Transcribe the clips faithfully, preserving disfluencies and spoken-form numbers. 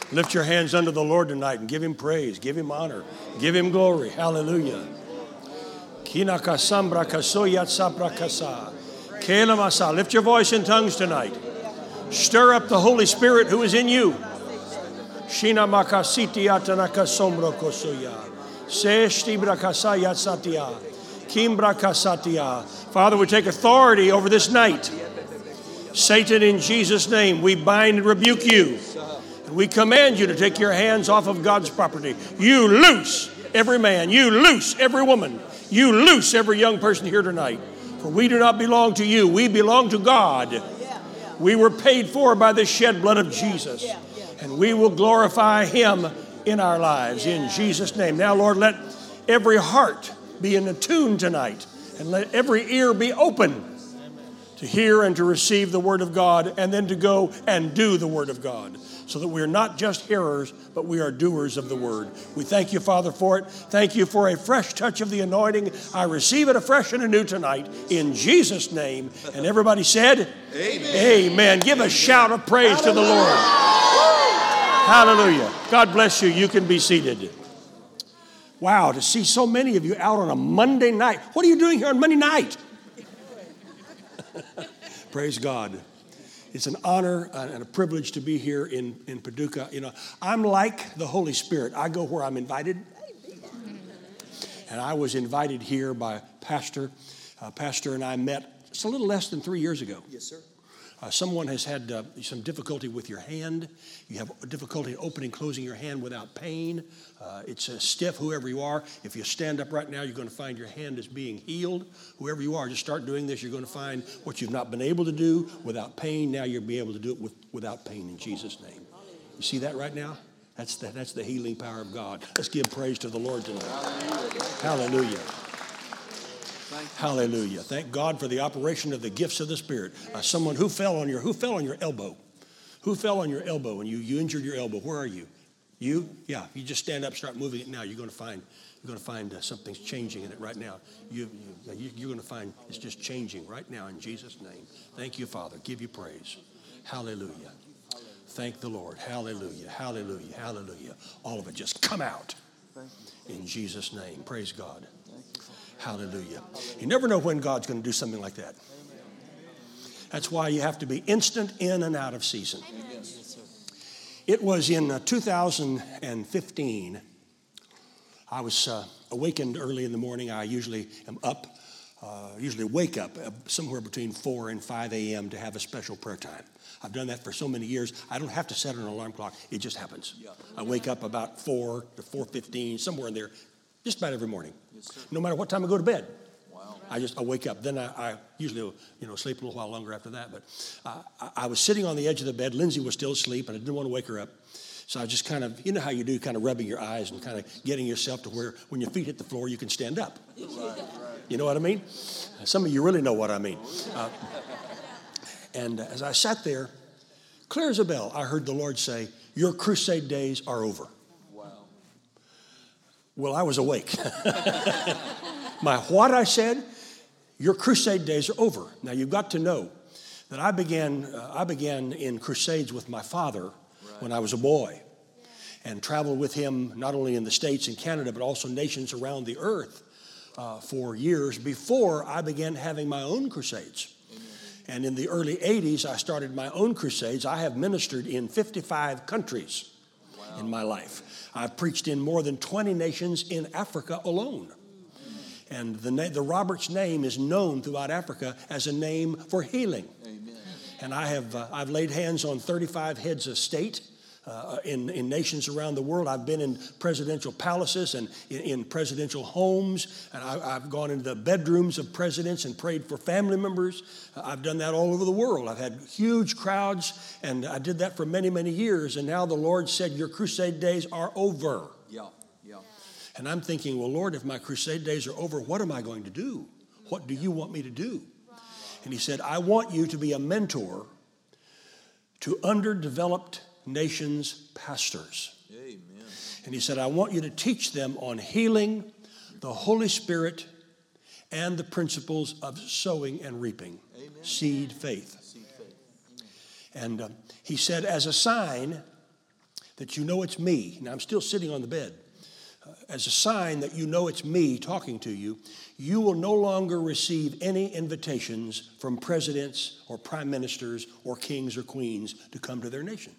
Lift your hands unto the Lord tonight and give him praise, give him honor, give him glory. Hallelujah. Lift your voice in tongues tonight. Stir up the Holy Spirit who is in you. Father, we take authority over this night. Satan, in Jesus' name, we bind and rebuke you. And we command you to take your hands off of God's property. You loose every man. You loose every woman. You loose every young person here tonight. For we do not belong to you. We belong to God. We were paid for by the shed blood of Jesus. And we will glorify him in our lives in Jesus' name. Now, Lord, let every heart be in tune tonight. And let every ear be open to hear and to receive the word of God, and then to go and do the word of God, so that we're not just hearers, but we are doers of the word. We thank you, Father, for it. Thank you for a fresh touch of the anointing. I receive it afresh and anew tonight in Jesus' name. And everybody said, Amen. Amen. Give a shout of praise Hallelujah. To the Lord. Hallelujah. God bless you. You can be seated. Wow, to see so many of you out on a Monday night. What are you doing here on Monday night? Praise God. It's an honor and a privilege to be here in, in Paducah. You know, I'm like the Holy Spirit. I go where I'm invited. And I was invited here by Pastor. Uh, Pastor and I met just a little less than three years ago. Yes, sir. Uh, someone has had uh, some difficulty with your hand. You have difficulty opening, closing your hand without pain. Uh, it's uh, stiff, whoever you are. If you stand up right now, you're going to find your hand is being healed. Whoever you are, just start doing this. You're going to find what you've not been able to do without pain. Now you'll be able to do it with, without pain in Jesus' name. You see that right now? That's the, that's the healing power of God. Let's give praise to the Lord tonight. Hallelujah. Hallelujah. Hallelujah. Thank God for the operation of the gifts of the Spirit. Uh, someone who fell on your who fell on your elbow. Who fell on your elbow and you, you injured your elbow? Where are you? You? Yeah. You just stand up, start moving it now. You're going to find you're going to find uh, something's changing in it right now. You, you, you, you're going to find it's just changing right now in Jesus' name. Thank you, Father. Give you praise. Hallelujah. Thank the Lord. Hallelujah. Hallelujah. Hallelujah. All of it just come out in Jesus' name. Praise God. Hallelujah. You never know when God's going to do something like that. That's why you have to be instant in and out of season. It was in uh, two thousand fifteen. I was uh, awakened early in the morning. I usually am up, uh, usually wake up uh, somewhere between four and five a.m. to have a special prayer time. I've done that for so many years. I don't have to set an alarm clock. It just happens. I wake up about four to four fifteen, somewhere in there, just about every morning. No matter what time I go to bed. Wow. I just I wake up. Then I, I usually you know sleep a little while longer after that. But uh, I, I was sitting on the edge of the bed. Lindsay was still asleep, and I didn't want to wake her up. So I just kind of, you know how you do, kind of rubbing your eyes and kind of getting yourself to where when your feet hit the floor, you can stand up. Right, right. You know what I mean? Some of you really know what I mean. Uh, and as I sat there, clear as a bell, I heard the Lord say, "Your crusade days are over." Well, I was awake. My what I said, your crusade days are over. Now, you've got to know that I began uh, I began in crusades with my father right. when I was a boy and traveled with him not only in the States and Canada, but also nations around the earth uh, for years before I began having my own crusades. Amen. And in the early eighties, I started my own crusades. I have ministered in fifty-five countries wow. in my life. I've preached in more than twenty nations in Africa alone. And the, na- the Roberts name is known throughout Africa as a name for healing. Amen. And I have uh, I've laid hands on thirty-five heads of state uh, in, in nations around the world. I've been in presidential palaces and in, in presidential homes. And I, I've gone into the bedrooms of presidents and prayed for family members. Uh, I've done that all over the world. I've had huge crowds, and I did that for many, many years. And now the Lord said, your crusade days are over. Yeah, yeah. And I'm thinking, well, Lord, if my crusade days are over, what am I going to do? What do you want me to do? And he said, I want you to be a mentor to underdeveloped nations' pastors. Amen. And he said, I want you to teach them on healing, the Holy Spirit, and the principles of sowing and reaping. Amen. Seed faith. Seed faith. And uh, he said, as a sign that you know it's me. Now, I'm still sitting on the bed. Uh, as a sign that you know it's me talking to you, you will no longer receive any invitations from presidents or prime ministers or kings or queens to come to their nation.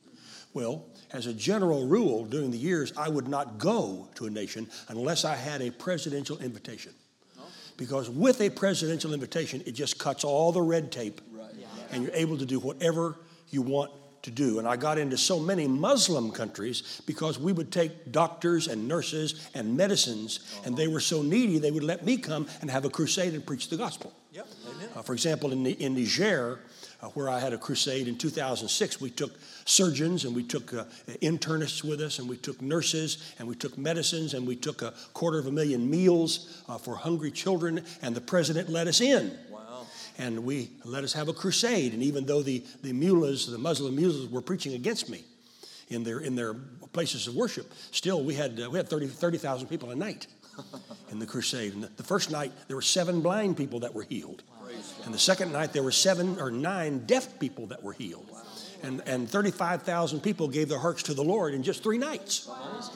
Well, as a general rule, during the years, I would not go to a nation unless I had a presidential invitation. Because with a presidential invitation, it just cuts all the red tape, and you're able to do whatever you want to do. And I got into so many Muslim countries because we would take doctors and nurses and medicines, and they were so needy, they would let me come and have a crusade and preach the gospel. Yep. Uh, for example, in, in Niger, uh, where I had a crusade in two thousand six, we took surgeons and we took uh, internists with us, and we took nurses and we took medicines, and we took a quarter of a million meals uh, for hungry children, and the president let us in. And we let us have a crusade. And even though the, the mullahs, the Muslim mullahs, were preaching against me in their in their places of worship, still we had uh, we had thirty thousand people a night in the crusade. And the, the first night there were seven blind people that were healed, and the second night there were seven or nine deaf people that were healed, and and thirty-five thousand people gave their hearts to the Lord in just three nights.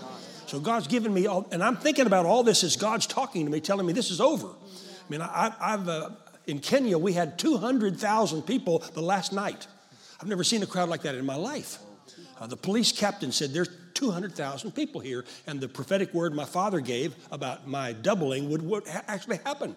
So God's given me all, and I'm thinking about all this as God's talking to me, telling me this is over. I mean, I, I've. Uh, In Kenya, we had two hundred thousand people the last night. I've never seen a crowd like that in my life. Uh, the police captain said, there's two hundred thousand people here, and the prophetic word my father gave about my doubling would what actually happened.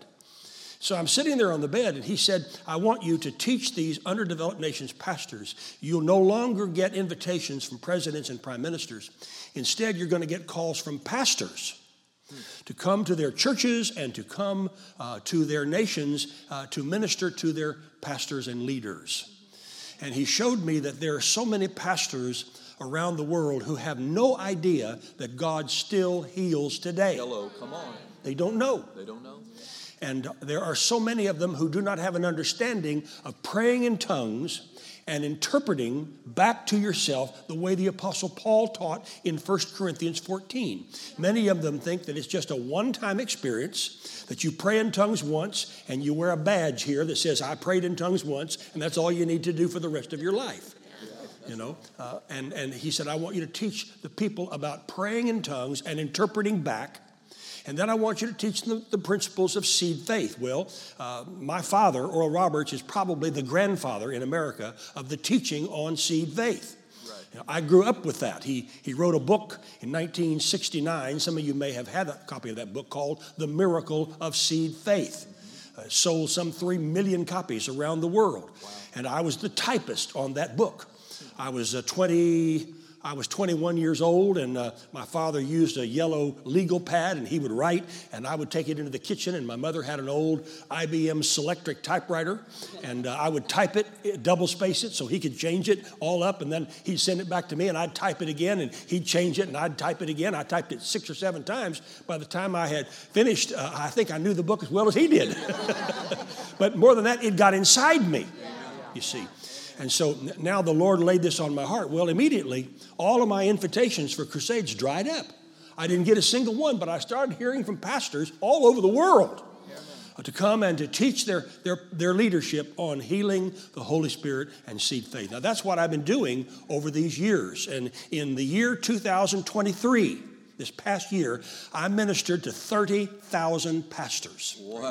So I'm sitting there on the bed, and he said, I want you to teach these underdeveloped nations pastors. You'll no longer get invitations from presidents and prime ministers. Instead, you're going to get calls from pastors to come to their churches and to come uh, to their nations uh, to minister to their pastors and leaders. And he showed me that there are so many pastors around the world who have no idea that God still heals today. Hello, come on. They don't know. They don't know. And there are so many of them who do not have an understanding of praying in tongues and interpreting back to yourself the way the Apostle Paul taught in First Corinthians fourteen. Many of them think that it's just a one-time experience, that you pray in tongues once and you wear a badge here that says, I prayed in tongues once, and that's all you need to do for the rest of your life. You know, uh, and, and he said, I want you to teach the people about praying in tongues and interpreting back. And then I want you to teach them the principles of seed faith. Well, uh, my father, Oral Roberts, is probably the grandfather in America of the teaching on seed faith. Right. You know, I grew up with that. He, he wrote a book in nineteen sixty-nine. Some of you may have had a copy of that book called The Miracle of Seed Faith. Uh, sold some three million copies around the world. Wow. And I was the typist on that book. I was uh, twenty... I was twenty-one years old, and uh, my father used a yellow legal pad, and he would write, and I would take it into the kitchen, and my mother had an old I B M Selectric typewriter, and uh, I would type it, double space it, so he could change it all up, and then he'd send it back to me, and I'd type it again, and he'd change it, and I'd type it again. I typed it six or seven times. By the time I had finished, uh, I think I knew the book as well as he did. But more than that, it got inside me, you see. And so now the Lord laid this on my heart. Well, immediately, all of my invitations for crusades dried up. I didn't get a single one, but I started hearing from pastors all over the world uh, to come and to teach their, their, their leadership on healing, the Holy Spirit, and seed faith. Now, that's what I've been doing over these years. And in the year two thousand twenty-three, this past year, I ministered to thirty thousand pastors. Wow.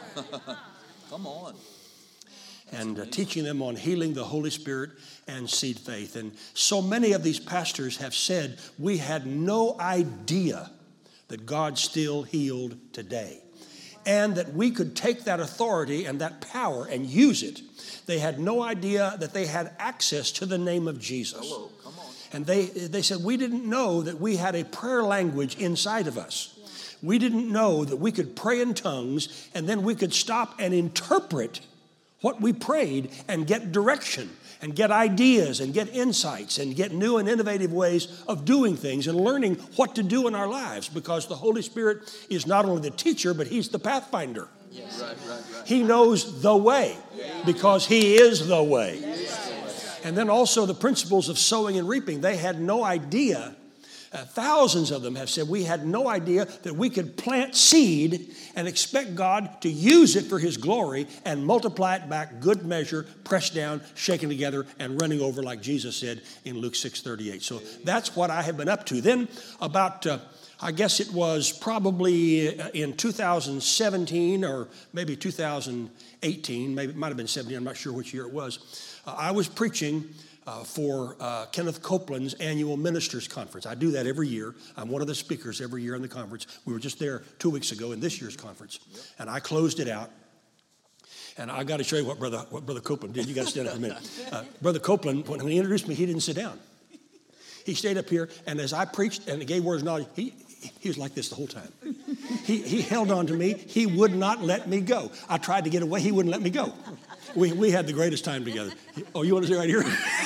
Come on. And uh, teaching them on healing, the Holy Spirit, and seed faith. And so many of these pastors have said, we had no idea that God still healed today. And that we could take that authority and that power and use it. They had no idea that they had access to the name of Jesus. Hello, come on. And they, they said, we didn't know that we had a prayer language inside of us. We didn't know that we could pray in tongues, and then we could stop and interpret what we prayed and get direction and get ideas and get insights and get new and innovative ways of doing things and learning what to do in our lives, because the Holy Spirit is not only the teacher, but he's the pathfinder. Yes. Right, right, right. He knows the way because he is the way. Yes. And then also the principles of sowing and reaping. They had no idea Uh, thousands of them have said we had no idea that we could plant seed and expect God to use it for His glory and multiply it back, good measure, pressed down, shaken together, and running over like Jesus said in Luke six thirty-eight. So that's what I have been up to. Then about, uh, I guess it was probably in two thousand seventeen or maybe two thousand eighteen, maybe it might have been seventeen, I'm not sure which year it was. Uh, I was preaching Uh, for uh, Kenneth Copeland's annual ministers conference. I do that every year. I'm one of the speakers every year in the conference. We were just there two weeks ago in this year's conference, yep. And I closed it out. And I got to show you what Brother what Brother Copeland did. You got to stand up for a minute. Uh, Brother Copeland, when he introduced me, he didn't sit down. He stayed up here, and as I preached and gave words of knowledge, he he was like this the whole time. He he held on to me. He would not let me go. I tried to get away. He wouldn't let me go. We we had the greatest time together. Oh, you want to stay right here?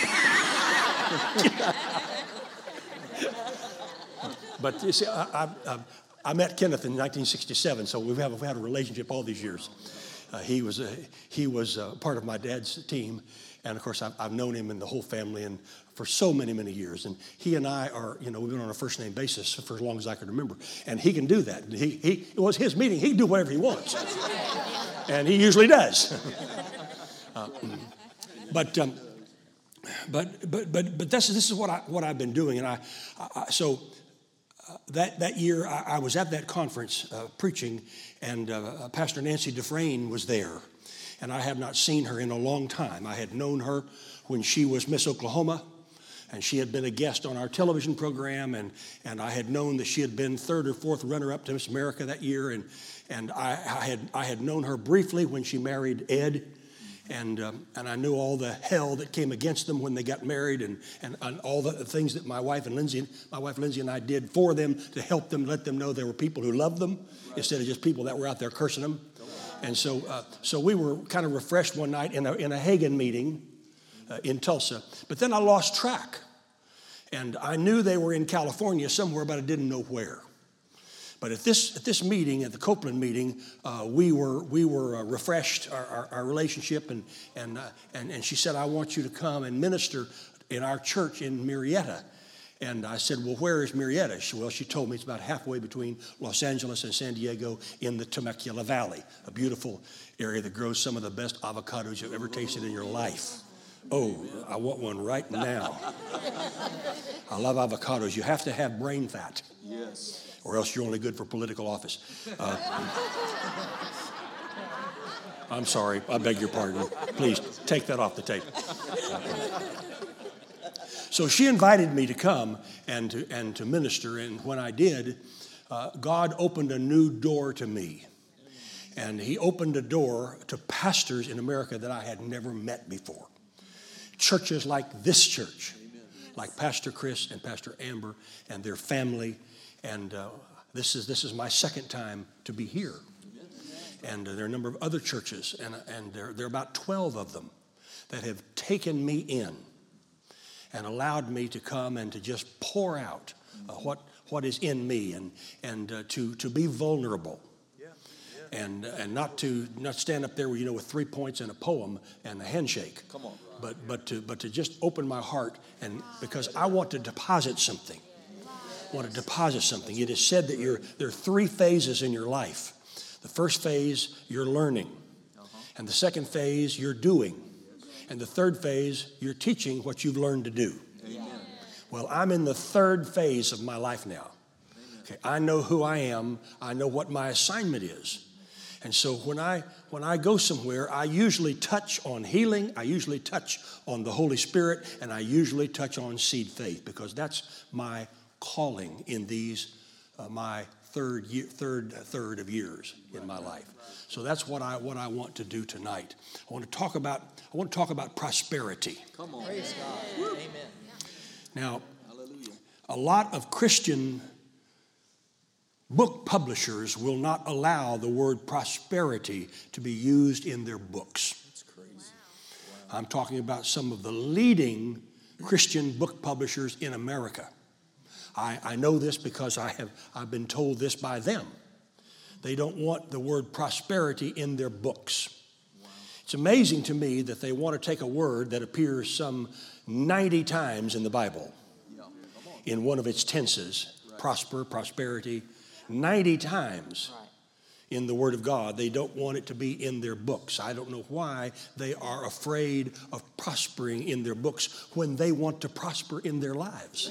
But you see, I, I, I met Kenneth in nineteen sixty-seven, so we've had, we've had a relationship all these years. Uh, he was a, he was a part of my dad's team, and of course I've, I've known him and the whole family and for so many many years. And he and I are, you know, we've been on a first name basis for as long as I can remember. And he can do that. He he it was his meeting. He can do whatever he wants, and he usually does. uh, but. Um, But but but but this this is what I what I've been doing, and I, I so uh, that that year I, I was at that conference uh, preaching, and uh, Pastor Nancy Dufresne was there, and I have not seen her in a long time. I had known her when she was Miss Oklahoma, and she had been a guest on our television program, and and I had known that she had been third or fourth runner-up to Miss America that year, and and I, I had I had known her briefly when she married Ed. And um, and I knew all the hell that came against them when they got married, and, and, and all the things that my wife and Lindsay, my wife Lindsay and I did for them to help them, let them know there were people who loved them, right, instead of just people that were out there cursing them. And so uh, so we were kind of refreshed one night in a in a Hagen meeting uh, in Tulsa. But then I lost track, and I knew they were in California somewhere, but I didn't know where. But at this at this meeting, at the Copeland meeting, uh, we were we were uh, refreshed our, our, our relationship, and and, uh, and and she said, "I want you to come and minister in our church in Murrieta." And I said, "Well, where is Murrieta?" She, well, she told me it's about halfway between Los Angeles and San Diego in the Temecula Valley, a beautiful area that grows some of the best avocados you've ever tasted in your life. Oh, I want one right now. I love avocados. You have to have brain fat. Yes. Or else you're only good for political office. Uh, I'm sorry. I beg your pardon. Please take that off the tape. So she invited me to come and to, and to minister. And when I did, uh, God opened a new door to me. And He opened a door to pastors in America that I had never met before. Churches like this church, like Pastor Chris and Pastor Amber and their family. And uh, this is this is my second time to be here. And uh, there are a number of other churches, and, and there, there are about twelve of them that have taken me in and allowed me to come and to just pour out uh, what what is in me, and and uh, to to be vulnerable. And and not to not stand up there, you know, with three points and a poem and a handshake. Come on, but but to but to just open my heart, and because I want to deposit something. Want to deposit something. It is said that you're, there are three phases in your life. The first phase, you're learning. Uh-huh. And the second phase, you're doing. And the third phase, you're teaching what you've learned to do. Amen. Well, I'm in the third phase of my life now. Okay, I know who I am. I know what my assignment is. And so when I when I go somewhere, I usually touch on healing. I usually touch on the Holy Spirit, and I usually touch on seed faith, because that's my calling in these uh, my third year, third third of years in my life. So that's what I what I want to do tonight. I want to talk about I want to talk about prosperity. Come on, praise God, amen. Now, hallelujah. A lot of Christian book publishers will not allow the word prosperity to be used in their books. That's crazy. Wow. I'm talking about some of the leading Christian book publishers in America. I, I know this because I have I've been told this by them. They don't want the word prosperity in their books. Wow. It's amazing to me that they want to take a word that appears some ninety times in the Bible. Yeah. in one of its tenses, right. prosper, prosperity, ninety times right. in the Word of God. They don't want it to be in their books. I don't know why they are afraid of prospering in their books when they want to prosper in their lives.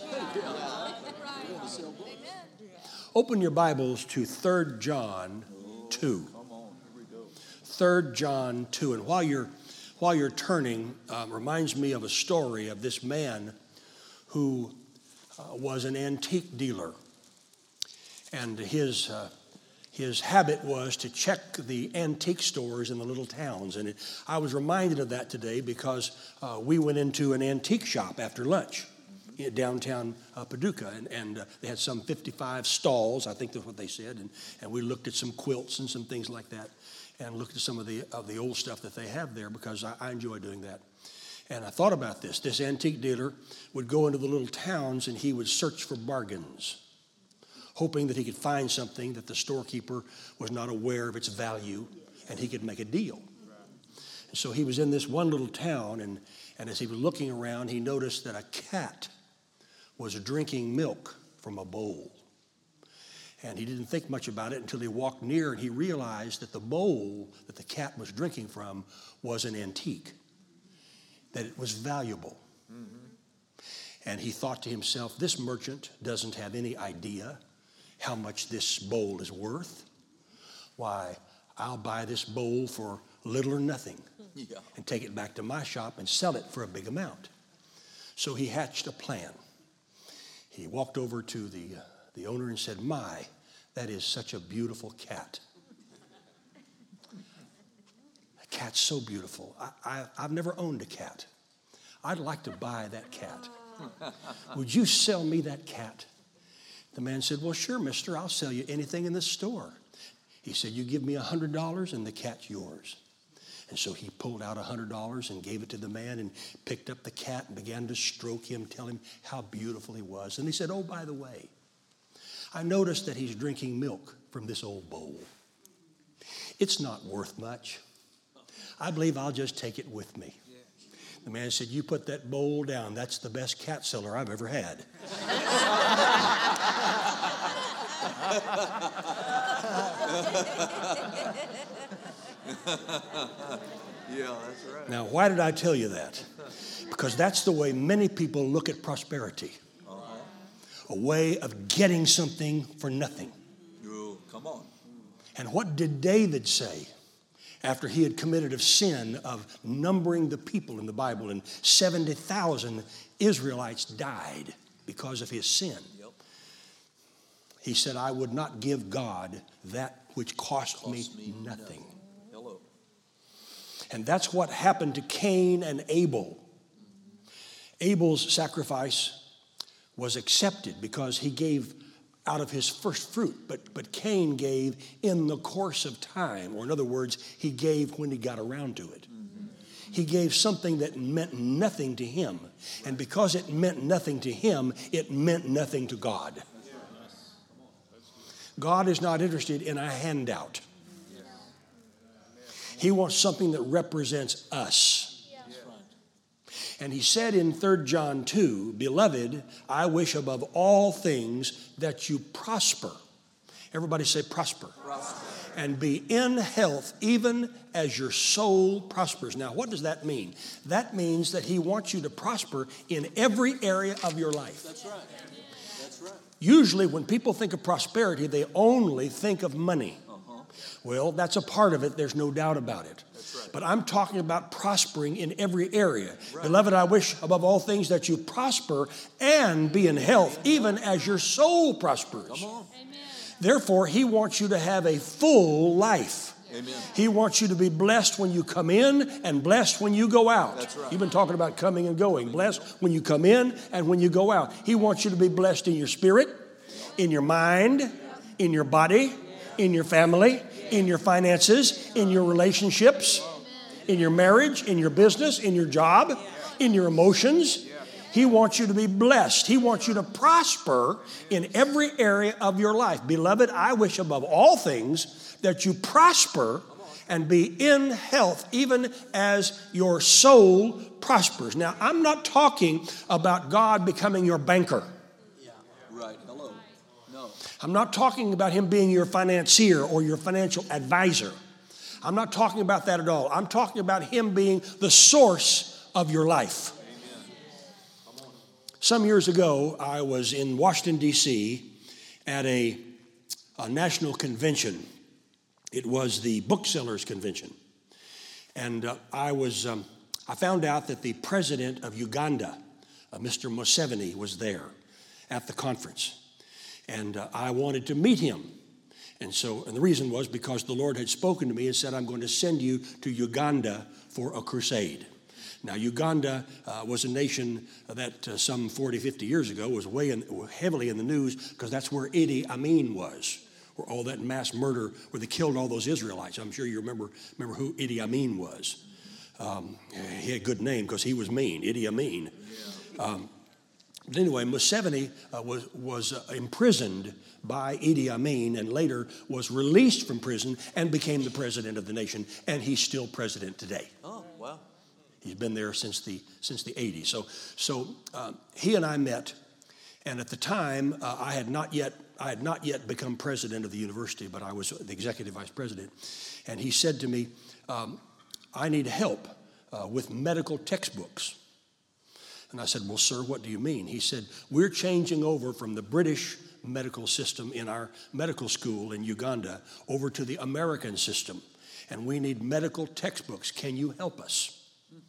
Open your Bibles to Third John two. Third John two. And while you're, while you're turning, uh, reminds me of a story of this man who uh, was an antique dealer. And his, uh, his habit was to check the antique stores in the little towns. And it, I was reminded of that today because uh, we went into an antique shop after lunch in downtown uh, Paducah. And, and uh, they had some fifty-five stalls, I think that's what they said. And, and we looked at some quilts and some things like that. And looked at some of the, of the old stuff that they have there because I, I enjoy doing that. And I thought about this. This antique dealer would go into the little towns and he would search for bargains, hoping that he could find something that the storekeeper was not aware of its value and he could make a deal. And so he was in this one little town, and, and as he was looking around, he noticed that a cat was drinking milk from a bowl. And he didn't think much about it until he walked near and he realized that the bowl that the cat was drinking from was an antique, that it was valuable. Mm-hmm. And he thought to himself, this merchant doesn't have any idea how much this bowl is worth. Why, I'll buy this bowl for little or nothing yeah. and take it back to my shop and sell it for a big amount. So he hatched a plan. He walked over to the, uh, the owner and said, my, that is such a beautiful cat. A cat's so beautiful. I, I, I've never owned a cat. I'd like to buy that cat. Would you sell me that cat? The man said, well, sure, mister, I'll sell you anything in this store. He said, you give me one hundred dollars and the cat's yours. And so he pulled out one hundred dollars and gave it to the man and picked up the cat and began to stroke him, tell him how beautiful he was. And he said, oh, by the way, I noticed that he's drinking milk from this old bowl. It's not worth much. I believe I'll just take it with me. The man said, you put that bowl down. That's the best cat seller I've ever had. Yeah, that's right. Now, why did I tell you that? Because that's the way many people look at prosperity. Uh-huh. A way of getting something for nothing. Oh, come on. And what did David say after he had committed a sin of numbering the people in the Bible, and seventy thousand Israelites died because of his sin? Yep. He said, I would not give God that which cost, cost me, me nothing. nothing. Hello. And that's what happened to Cain and Abel. Abel's sacrifice was accepted because he gave out of his first fruit, but, but Cain gave in the course of time, or in other words, he gave when he got around to it. Mm-hmm. He gave something that meant nothing to him, and because it meant nothing to him, it meant nothing to God. God is not interested in a handout. He wants something that represents us. And he said in Third John two, beloved, I wish above all things that you prosper. Everybody say prosper. Prosper. And be in health even as your soul prospers. Now, what does that mean? That means that he wants you to prosper in every area of your life. That's right. That's right. Usually when people think of prosperity, they only think of money. Uh-huh. Well, that's a part of it. There's no doubt about it. Right. But I'm talking about prospering in every area. Right. Beloved, I wish above all things that you prosper and be in health, even as your soul prospers. Come on. Amen. Therefore, he wants you to have a full life. Amen. He wants you to be blessed when you come in and blessed when you go out. That's right. You've been talking about coming and going. Blessed when you come in and when you go out. He wants you to be blessed in your spirit, in your mind, in your body, in your family, in your finances, in your relationships, in your marriage, in your business, in your job, in your emotions. He wants you to be blessed. He wants you to prosper in every area of your life. Beloved, I wish above all things that you prosper and be in health, even as your soul prospers. Now, I'm not talking about God becoming your banker. No. I'm not talking about him being your financier or your financial advisor. I'm not talking about that at all. I'm talking about him being the source of your life. Some years ago, I was in Washington, D C at a, a national convention. It was the Booksellers Convention. And uh, I was, um, I found out that the president of Uganda, uh, Mister Museveni, was there at the conference. And uh, I wanted to meet him. And so, and the reason was because the Lord had spoken to me and said, I'm going to send you to Uganda for a crusade. Now, Uganda uh, was a nation that uh, some forty, fifty years ago was way in, heavily in the news because that's where Idi Amin was, where all that mass murder, where they killed all those Israelites. I'm sure you remember, remember who Idi Amin was. Um, he had a good name because he was mean, Idi Amin. Um, but anyway, Museveni uh, was, was uh, imprisoned by Idi Amin and later was released from prison and became the president of the nation, and he's still president today. Oh, wow. He's been there since the since the eighties. So so uh, he and I met, and at the time uh, I had not yet I had not yet become president of the university, but I was the executive vice president. And he said to me, um, "I need help uh, with medical textbooks." And I said, "Well, sir, what do you mean?" He said, "We're changing over from the British medical system in our medical school in Uganda over to the American system, and we need medical textbooks. Can you help us?"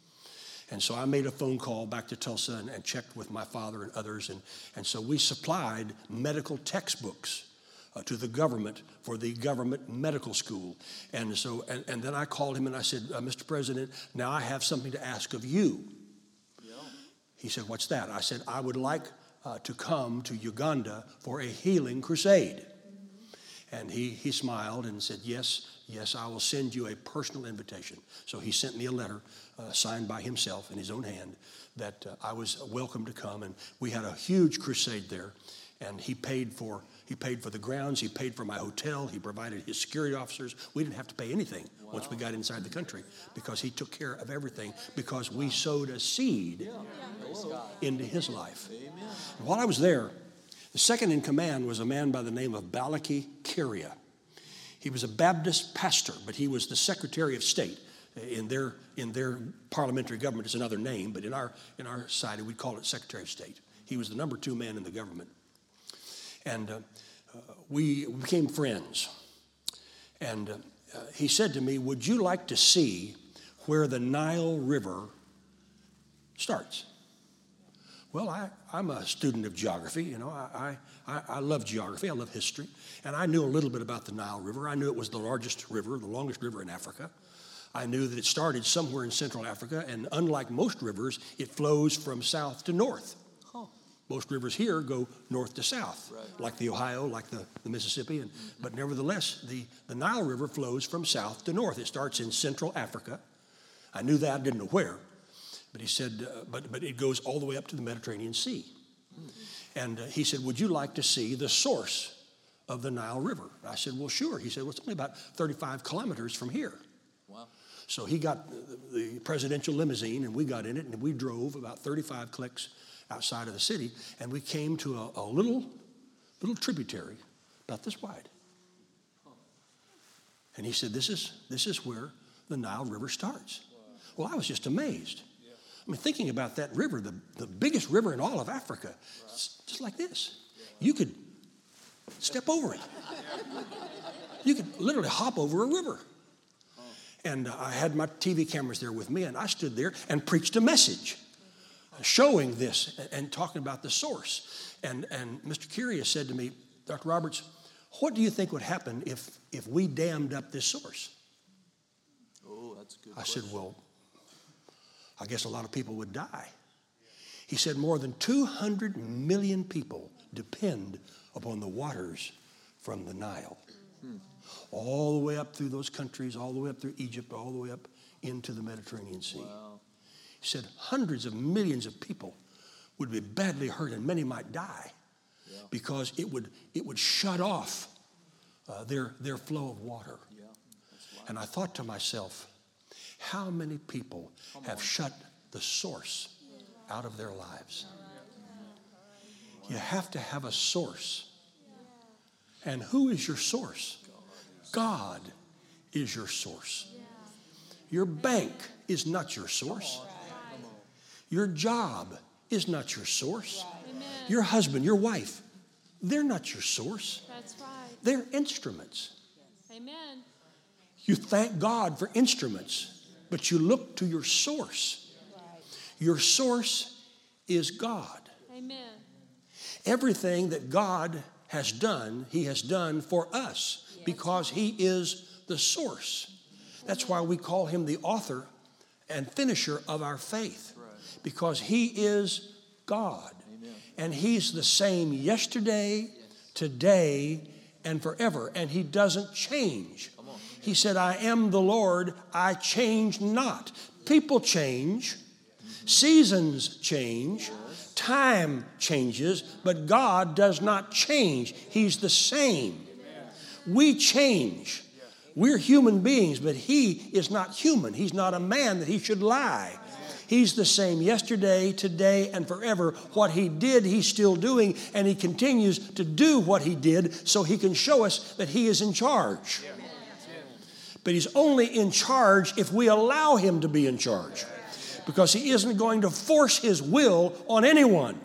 And so I made a phone call back to Tulsa and, and checked with my father and others. And, and so we supplied medical textbooks uh, to the government for the government medical school. And so, and, and then I called him and I said, uh, Mister President, now I have something to ask of you. Yeah. He said, what's that? I said, I would like uh, to come to Uganda for a healing crusade. And he, he smiled and said, yes, yes, I will send you a personal invitation. So he sent me a letter uh, signed by himself in his own hand that uh, I was welcome to come. And we had a huge crusade there. And he paid for he paid for the grounds. He paid for my hotel. He provided his security officers. We didn't have to pay anything wow. once we got inside the country because he took care of everything because we sowed a seed yeah. into his life. Amen. While I was there, the second in command was a man by the name of Balaki Kiria. He was a Baptist pastor, but he was the Secretary of State. In their in their parliamentary government, it's another name, but in our in our society, we call it Secretary of State. He was the number two man in the government. And uh, uh, we became friends. And uh, uh, he said to me, would you like to see where the Nile River starts? Well, I, I'm a student of geography. You know, I, I, I love geography. I love history. And I knew a little bit about the Nile River. I knew it was the largest river, the longest river in Africa. I knew that it started somewhere in Central Africa, and unlike most rivers, it flows from south to north. Huh. Most rivers here go north to south, right. like the Ohio, like the, the Mississippi. And, mm-hmm. But nevertheless, the, the Nile River flows from south to north. It starts in Central Africa. I knew that. I didn't know where. But he said, uh, but, but it goes all the way up to the Mediterranean Sea. Mm-hmm. And uh, he said, would you like to see the source of the Nile River? I said, well, sure. He said, well, it's only about thirty-five kilometers from here. Wow. So he got the, the presidential limousine, and we got in it, and we drove about thirty-five clicks outside of the city, and we came to a, a little, little tributary about this wide. And he said, this is, this is where the Nile River starts. Wow. Well, I was just amazed. Yeah. I mean, thinking about that river, the, the biggest river in all of Africa, right. just like this. Yeah. You could step over it. You could literally hop over a river. Oh. And uh, I had my T V cameras there with me, and I stood there and preached a message showing this and, and talking about the source. And, and Mister Kiria said to me, Doctor Roberts, what do you think would happen if, if we dammed up this source? Oh, that's a good I question. said, well, I guess a lot of people would die. He said more than two hundred million people depend upon the waters from the Nile. Hmm. All the way up through those countries, all the way up through Egypt, all the way up into the Mediterranean Sea. Wow. He said hundreds of millions of people would be badly hurt and many might die yeah. because it would it would shut off uh, their, their flow of water. Yeah. And I thought to myself, how many people Come have on. shut the source out of their lives? You have to have a source And who is your source? God is your source. Your bank is not your source. Your job is not your source. Your husband, your wife, they're not your source. That's right. They're instruments. Amen. You thank God for instruments, but you look to your source. Your source is God. Amen. Everything that God has done, He has done for us because He is the source. That's why we call Him the author and finisher of our faith, because He is God. And He's the same yesterday, today, and forever. And He doesn't change. He said, I am the Lord, I change not. People change, seasons change, time changes, but God does not change. He's the same. We change. We're human beings, but He is not human. He's not a man that He should lie. He's the same yesterday, today, and forever. What He did, He's still doing, and He continues to do what He did so He can show us that He is in charge. But He's only in charge if we allow Him to be in charge, because He isn't going to force His will on anyone.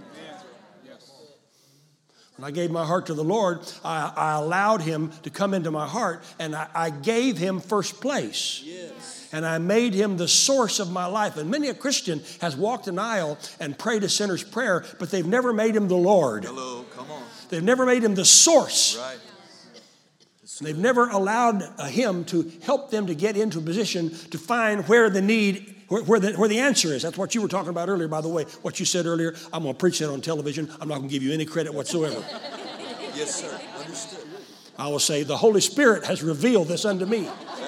When I gave my heart to the Lord, I, I allowed Him to come into my heart, and I, I gave Him first place. Yes. And I made Him the source of my life. And many a Christian has walked an aisle and prayed a sinner's prayer, but they've never made Him the Lord. Hello, come on. They've never made Him the source. Right. And they've never allowed uh, Him to help them to get into a position to find where the need, where, where, the, where the answer is. That's what you were talking about earlier, by the way. What you said earlier, I'm going to preach that on television. I'm not going to give you any credit whatsoever. Yes, sir. Understood. I will say, the Holy Spirit has revealed this unto me.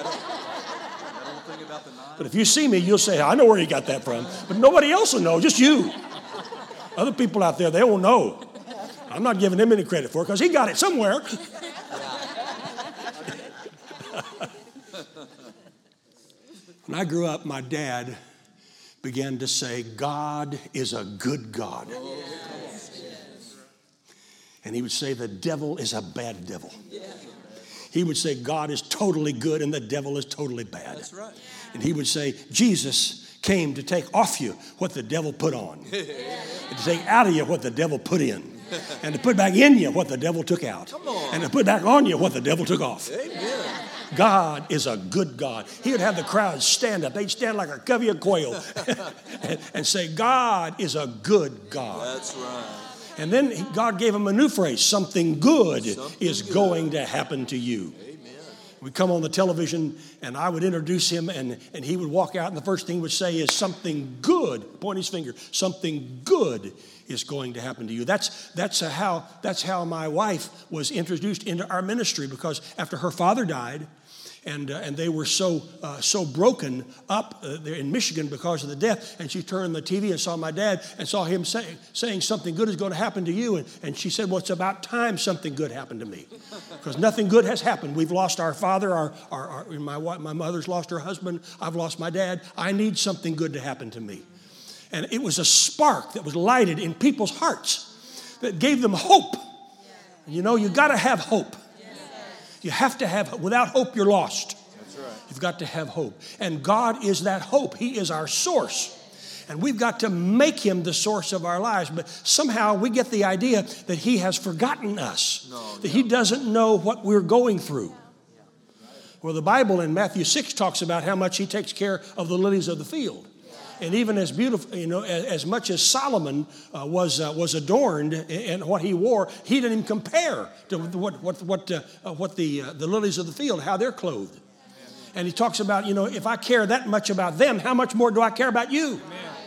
But if you see me, you'll say, I know where he got that from. But nobody else will know, just you. Other people out there, they won't know. I'm not giving him any credit for it because he got it somewhere. When I grew up, my dad began to say, God is a good God. And he would say, the devil is a bad devil. He would say, God is totally good and the devil is totally bad. That's right. And he would say, Jesus came to take off you what the devil put on. And to take out of you what the devil put in. And to put back in you what the devil took out. And to put back on you what the devil took off. Amen. God is a good God. He would have the crowd stand up. They'd stand like a covey of quail and, and say, God is a good God. That's right. And then God gave him a new phrase, something good Something is good. going to happen to you. Amen. We'd come on the television and I would introduce him and, and he would walk out and the first thing he would say is something good, point his finger, something good is going to happen to you. That's, that's, how, that's how my wife was introduced into our ministry, because after her father died, And, uh, and they were so uh, so broken up uh, there in Michigan because of the death. And she turned the T V and saw my dad and saw him say, saying something good is going to happen to you. And, and she said, well, it's about time something good happened to me, because nothing good has happened. We've lost our father. Our, our, our my, wife, my mother's lost her husband. I've lost my dad. I need something good to happen to me. And it was a spark that was lighted in people's hearts that gave them hope. You know, you got to have hope. You have to have, without hope, you're lost. That's right. You've got to have hope. And God is that hope. He is our source. And we've got to make him the source of our lives. But somehow we get the idea that he has forgotten us, No, that no. he doesn't know what we're going through. Well, the Bible in Matthew six talks about how much he takes care of the lilies of the field. And even as beautiful, you know, as, as much as Solomon uh, was uh, was adorned in, in what he wore, he didn't even compare to what what what uh, uh, what the uh, the lilies of the field, how they're clothed. And he talks about, you know, if I care that much about them, how much more do I care about you?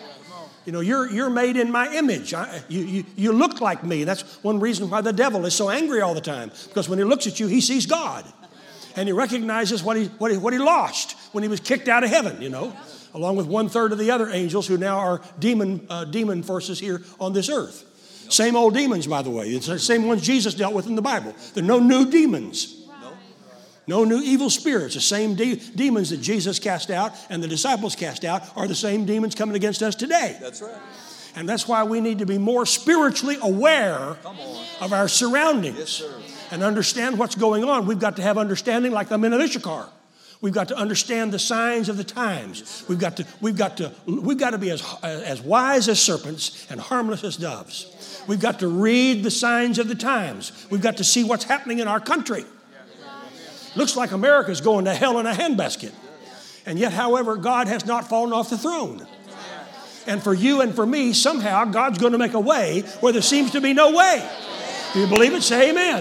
You know, you're you're made in my image. I, you, you you look like me. That's one reason why the devil is so angry all the time, because when he looks at you, he sees God, and he recognizes what he what he what he lost when he was kicked out of heaven. You know. Along with one third of the other angels who now are demon uh, demon forces here on this earth. Same old demons, by the way. It's the same ones Jesus dealt with in the Bible. There are no new demons. No new evil spirits. The same de- demons that Jesus cast out and the disciples cast out are the same demons coming against us today. That's right. And that's why we need to be more spiritually aware of our surroundings. Yes, sir. And understand what's going on. We've got to have understanding like the men of Issachar. We've got to understand the signs of the times. We've got to, we've got to, we've got to be as, as wise as serpents and harmless as doves. We've got to read the signs of the times. We've got to see what's happening in our country. Looks like America's going to hell in a handbasket. And yet, however, God has not fallen off the throne. And for you and for me, somehow God's going to make a way where there seems to be no way. Do you believe it? Say amen.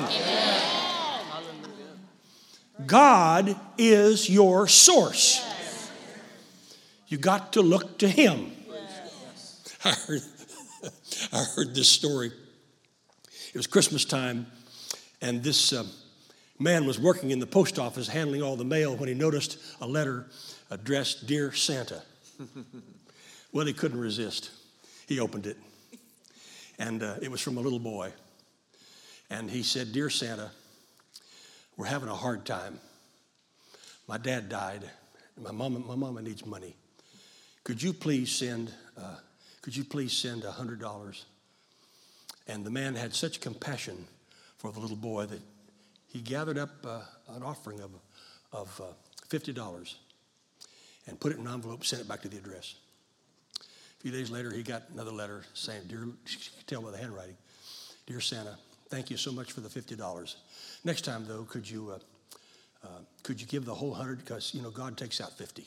God is your source. You got to look to Him. I heard, I heard this story. It was Christmas time, and this uh, man was working in the post office handling all the mail when he noticed a letter addressed, "Dear Santa." Well, he couldn't resist. He opened it, and uh, it was from a little boy. And he said, "Dear Santa, we're having a hard time. My dad died. My mama, my mama needs money. Could you please send, uh, could you please send a hundred dollars?" And the man had such compassion for the little boy that he gathered up uh, an offering of, of uh, fifty dollars and put it in an envelope, sent it back to the address. A few days later, he got another letter saying, "Dear," you can tell by the handwriting, "Dear Santa, thank you so much for the fifty dollars. Next time, though, could you uh, uh, could you give the whole hundred? Because, you know, God takes out fifty."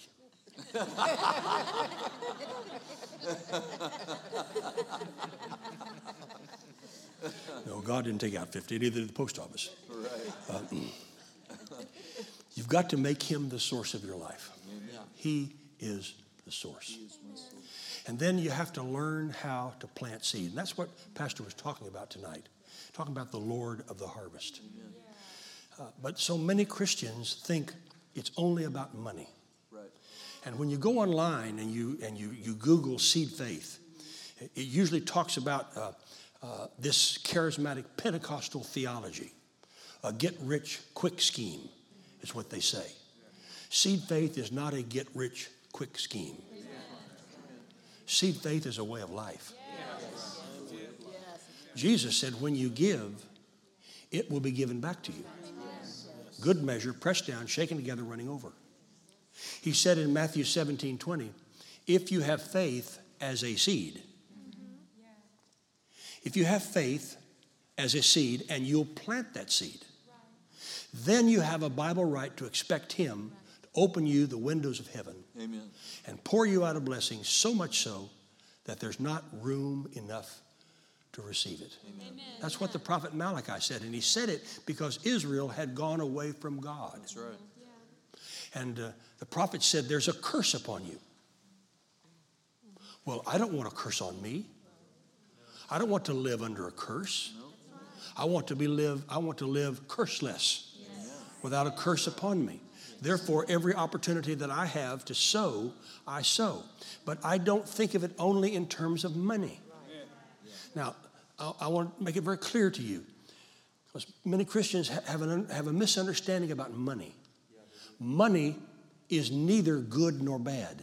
No, God didn't take out fifty, neither did the post office. Right. Uh, you've got to make Him the source of your life. Amen. He is the source. And then you have to learn how to plant seed. And that's what Pastor was talking about tonight, talking about the Lord of the harvest. Uh, but so many Christians think it's only about money. Right. And when you go online and you and you, you Google seed faith, it usually talks about uh, uh, this charismatic Pentecostal theology. A get-rich-quick scheme is what they say. Seed faith is not a get-rich-quick scheme. Seed faith is a way of life. Yes. Jesus said, when you give, it will be given back to you. Good measure, pressed down, shaken together, running over. He said in Matthew seventeen twenty, if you have faith as a seed, if you have faith as a seed and you'll plant that seed, then you have a Bible right to expect Him to open you the windows of heaven. Amen. And pour you out a blessing, so much so that there's not room enough to receive it. Amen. That's what the prophet Malachi said, and he said it because Israel had gone away from God. That's right. And uh, the prophet said, there's a curse upon you. Well, I don't want a curse on me. I don't want to live under a curse. I want to be live. I want to live curseless, without a curse upon me. Therefore, every opportunity that I have to sow, I sow. But I don't think of it only in terms of money. Now, I, I want to make it very clear to you, because many Christians have, an, have a misunderstanding about money. Money is neither good nor bad.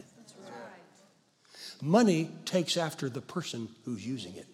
Money takes after the person who's using it.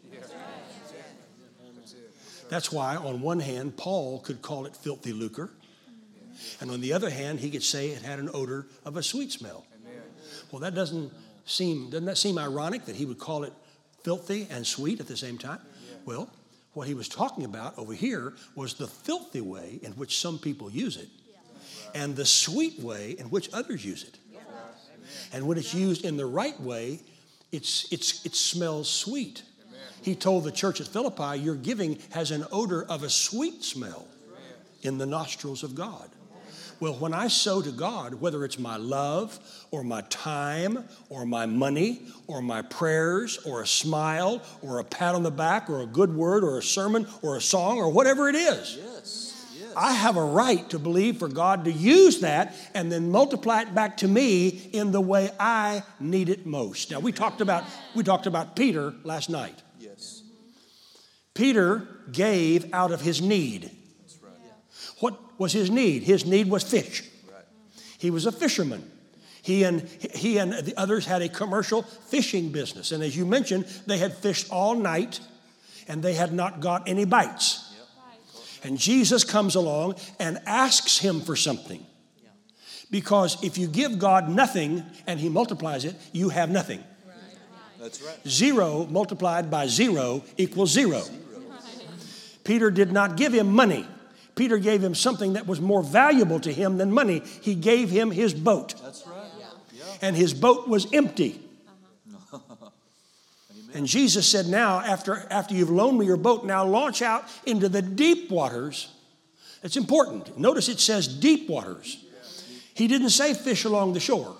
That's why, on one hand, Paul could call it filthy lucre. And on the other hand, he could say it had an odor of a sweet smell. Well, that doesn't seem, doesn't that seem ironic that he would call it filthy and sweet at the same time? Well, what he was talking about over here was the filthy way in which some people use it and the sweet way in which others use it. And when it's used in the right way, it's, it's, it smells sweet. He told the church at Philippi, your giving has an odor of a sweet smell in the nostrils of God. Well, when I sow to God, whether it's my love or my time or my money or my prayers or a smile or a pat on the back or a good word or a sermon or a song or whatever it is, yes, yes. I have a right to believe for God to use that and then multiply it back to me in the way I need it most. Now, we talked about, we talked about Peter last night. Yes. Peter gave out of his need. What was his need? His need was fish. He was a fisherman. He and, he and the others had a commercial fishing business. And as you mentioned, they had fished all night and they had not got any bites. Yep. And Jesus comes along and asks him for something. Because if you give God nothing and he multiplies it, you have nothing. Right. That's right. Zero multiplied by zero equals zero. Zero. Peter did not give him money. Peter gave him something that was more valuable to him than money. He gave him his boat. That's right. And his boat was empty. Uh-huh. And Jesus said, now, after, after you've loaned me your boat, now launch out into the deep waters. It's important. Notice it says deep waters. He didn't say fish along the shore.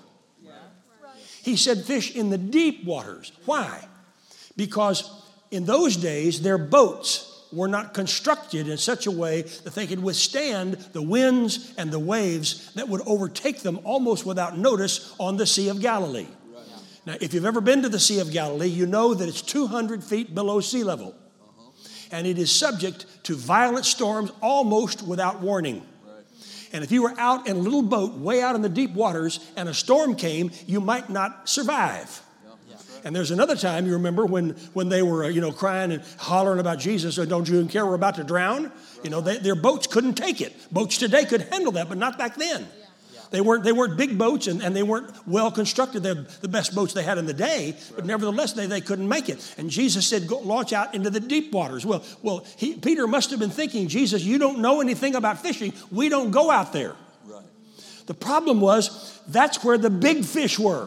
He said fish in the deep waters. Why? Because in those days, their boats were not constructed in such a way that they could withstand the winds and the waves that would overtake them almost without notice on the Sea of Galilee. Right. Now, if you've ever been to the Sea of Galilee, you know that it's two hundred feet below sea level. Uh-huh. And it is subject to violent storms almost without warning. Right. And if you were out in a little boat way out in the deep waters and a storm came, you might not survive. And there's another time, you remember, when, when they were, you know, crying and hollering about Jesus, or don't you care, we're about to drown? You know, they, their boats couldn't take it. Boats today could handle that, but not back then. They weren't, they weren't big boats, and, and they weren't well constructed. They're the best boats they had in the day, but nevertheless, they, they couldn't make it. And Jesus said, go launch out into the deep waters. Well, well, he, Peter must have been thinking, Jesus, you don't know anything about fishing. We don't go out there. Right. The problem was, that's where the big fish were.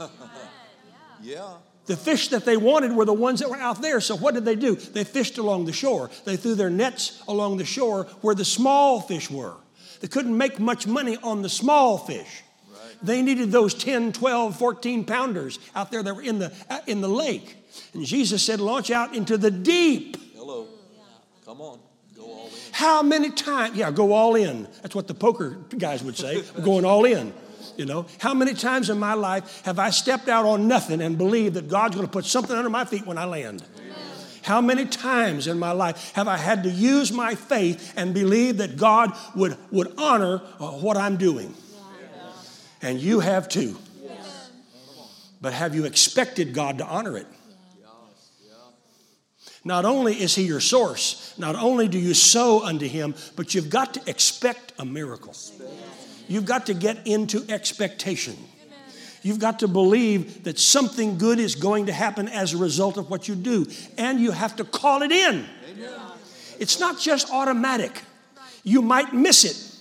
Yeah. The fish that they wanted were the ones that were out there. So what did they do? They fished along the shore. They threw their nets along the shore where the small fish were. They couldn't make much money on the small fish. Right. They needed those ten, twelve, fourteen pounders out there that were in the, in the lake. And Jesus said, launch out into the deep. Hello. Come on. Go all in. How many times? Yeah, go all in. That's what the poker guys would say. We're going all in. You know, how many times in my life have I stepped out on nothing and believed that God's going to put something under my feet when I land? Amen. How many times in my life have I had to use my faith and believe that God would, would honor uh, what I'm doing? Yeah. And you have too. Yes. But have you expected God to honor it? Yeah. Not only is he your source, not only do you sow unto him, but you've got to expect a miracle. You've got to get into expectation. Amen. You've got to believe that something good is going to happen as a result of what you do. And you have to call it in. Amen. It's not just automatic. You might miss it.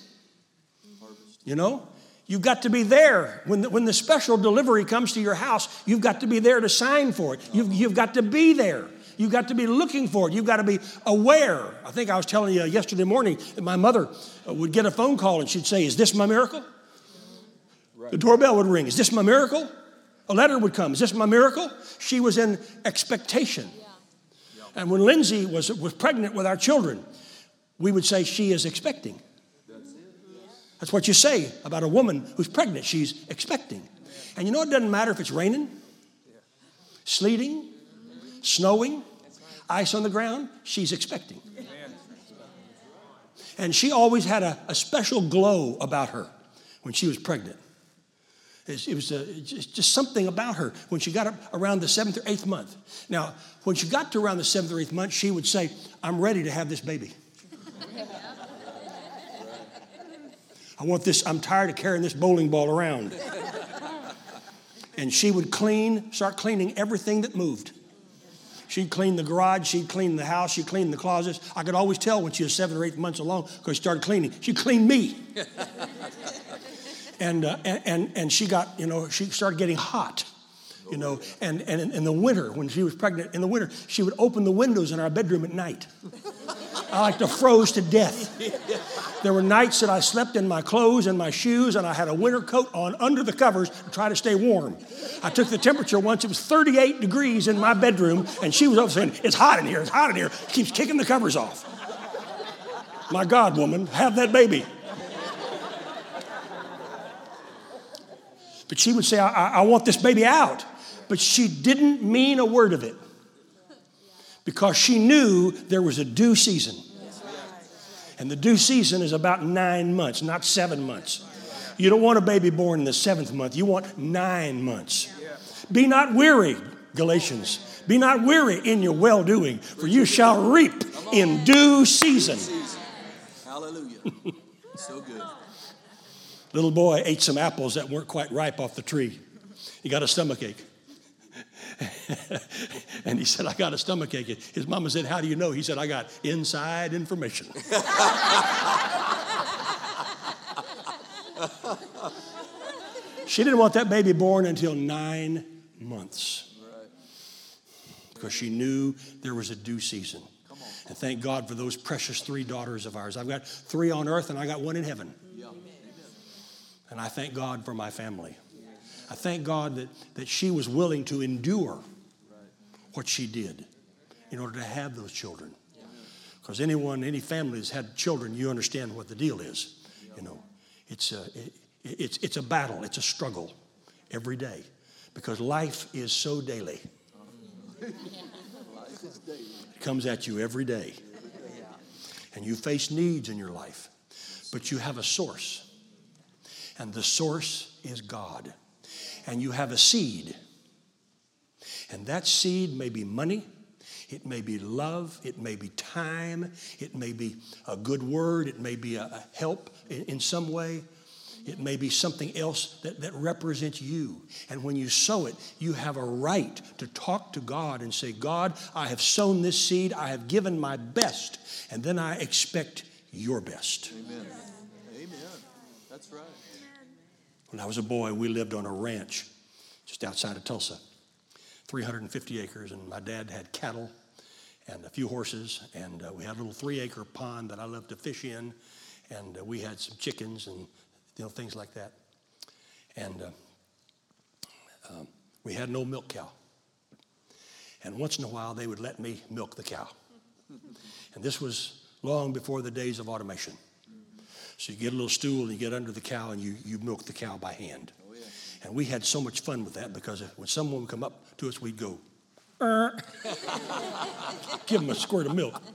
You know? You've got to be there. When the, when the special delivery comes to your house, you've got to be there to sign for it. You've, you've got to be there. You've got to be looking for it. You've got to be aware. I think I was telling you yesterday morning that my mother would get a phone call and she'd say, is this my miracle? Right. The doorbell would ring. Is this my miracle? A letter would come. Is this my miracle? She was in expectation. Yeah. Yeah. And when Lindsay was, was pregnant with our children, we would say she is expecting. That's it. That's what you say about a woman who's pregnant. She's expecting. And you know, it doesn't matter if it's raining, sleeting, snowing, ice on the ground, she's expecting. And she always had a, a special glow about her when she was pregnant. It, it was a, just, just something about her when she got up around the seventh or eighth month. Now, when she got to around the seventh or eighth month, she would say, I'm ready to have this baby. I want this, I'm tired of carrying this bowling ball around. And she would clean, start cleaning everything that moved. She'd clean the garage, she'd clean the house, she'd clean the closets. I could always tell when she was seven or eight months along because she started cleaning. She cleaned me. and, uh, and and she got, you know, she started getting hot, you know. And, and in, in the winter, when she was pregnant, in the winter, she would open the windows in our bedroom at night. I like to froze to death. There were nights that I slept in my clothes and my shoes, and I had a winter coat on under the covers to try to stay warm. I took the temperature once. It was thirty-eight degrees in my bedroom, and she was up saying, it's hot in here, it's hot in here. She keeps kicking the covers off. My God, woman, have that baby. But she would say, I, I want this baby out. But she didn't mean a word of it because she knew there was a due season. And the due season is about nine months, not seven months. You don't want a baby born in the seventh month. You want nine months. Be not weary, Galatians. Be not weary in your well-doing, for you shall reap in due season. Hallelujah. So good. Little boy ate some apples that weren't quite ripe off the tree. He got a stomachache. And he said, I got a stomachache. His mama said, how do you know? He said, I got inside information. She didn't want that baby born until nine months. Right. Because she knew there was a due season. And thank God for those precious three daughters of ours. I've got three on earth and I got one in heaven. Yeah. And I thank God for my family. I thank God that, that she was willing to endure what she did in order to have those children. Because anyone, any family that's had children, you understand what the deal is. You know, it's a, it, it's, it's a battle. It's a struggle every day. Because life is so daily. It comes at you every day. And you face needs in your life. But you have a source. And the source is God. And you have a seed. And that seed may be money. It may be love. It may be time. It may be a good word. It may be a, a help in, in some way. It may be something else that, that represents you. And when you sow it, you have a right to talk to God and say, God, I have sown this seed. I have given my best. And then I expect your best. Amen. Amen. That's right. When I was a boy, we lived on a ranch just outside of Tulsa, three hundred fifty acres, and my dad had cattle and a few horses, and uh, we had a little three-acre pond that I loved to fish in, and uh, we had some chickens and you know things like that. And uh, um, we had an old milk cow, and once in a while they would let me milk the cow, and this was long before the days of automation. So you get a little stool and you get under the cow and you, you milk the cow by hand. Oh, yeah. And we had so much fun with that because when someone would come up to us, we'd go, er. Give them a squirt of milk.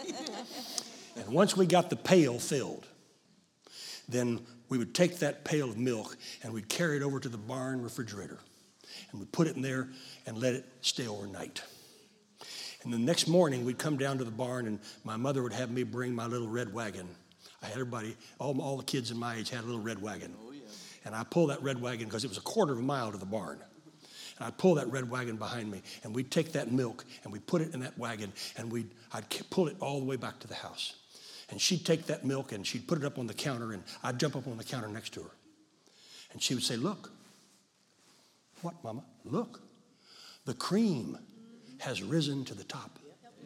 And once we got the pail filled, then we would take that pail of milk and we'd carry it over to the barn refrigerator. And we'd put it in there and let it stay overnight. And the next morning we'd come down to the barn and my mother would have me bring my little red wagon. I had everybody, all, all the kids in my age had a little red wagon. Oh, yeah. And I pulled that red wagon because it was a quarter of a mile to the barn. And I'd pull that red wagon behind me, and we'd take that milk, and we'd put it in that wagon, and we'd, I'd pull it all the way back to the house. And she'd take that milk, and she'd put it up on the counter, and I'd jump up on the counter next to her. And she would say, look. What, Mama? Look. The cream has risen to the top.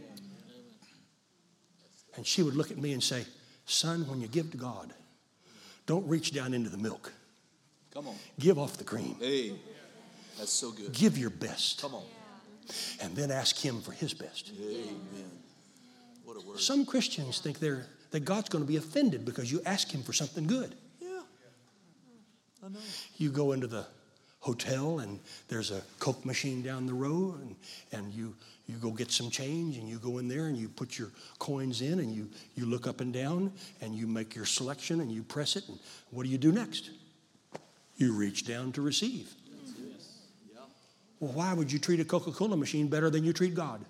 And she would look at me and say, son, when you give to God, don't reach down into the milk. Come on. Give off the cream. Hey, that's so good. Give your best. Come on. And then ask him for his best. Amen. What a word. Some Christians think they're, that God's going to be offended because you ask him for something good. Yeah. I know. You go into the hotel and there's a Coke machine down the road and, and you You go get some change and you go in there and you put your coins in and you, you look up and down and you make your selection and you press it. And what do you do next? You reach down to receive. Well, why would you treat a Coca-Cola machine better than you treat God?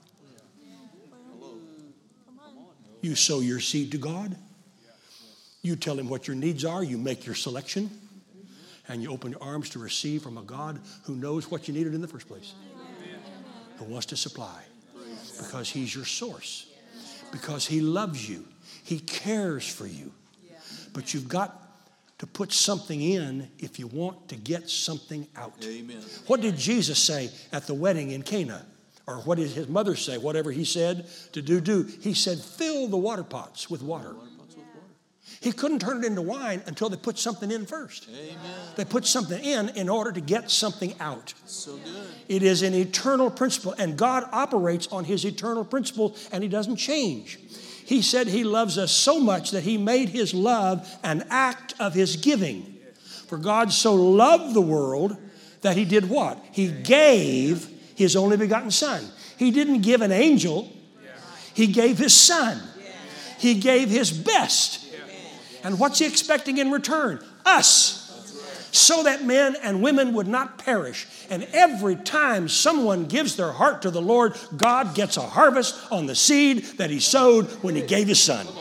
You sow your seed to God. You tell him what your needs are. You make your selection. And you open your arms to receive from a God who knows what you needed in the first place. Who wants to supply. Because he's your source. Because he loves you. He cares for you. But you've got to put something in if you want to get something out. Amen. What did Jesus say at the wedding in Cana? Or what did his mother say? Whatever he said to do, do. He said, fill the water pots with water. He couldn't turn it into wine until they put something in first. Amen. They put something in in order to get something out. So good. It is an eternal principle, and God operates on his eternal principle, and he doesn't change. He said he loves us so much that he made his love an act of his giving. For God so loved the world that he did what? He gave his only begotten son. He didn't give an angel. He gave his son. He gave his best. And what's he expecting in return? Us. so that men and women would not perish. And every time someone gives their heart to the Lord, God gets a harvest on the seed that he sowed when he gave his son.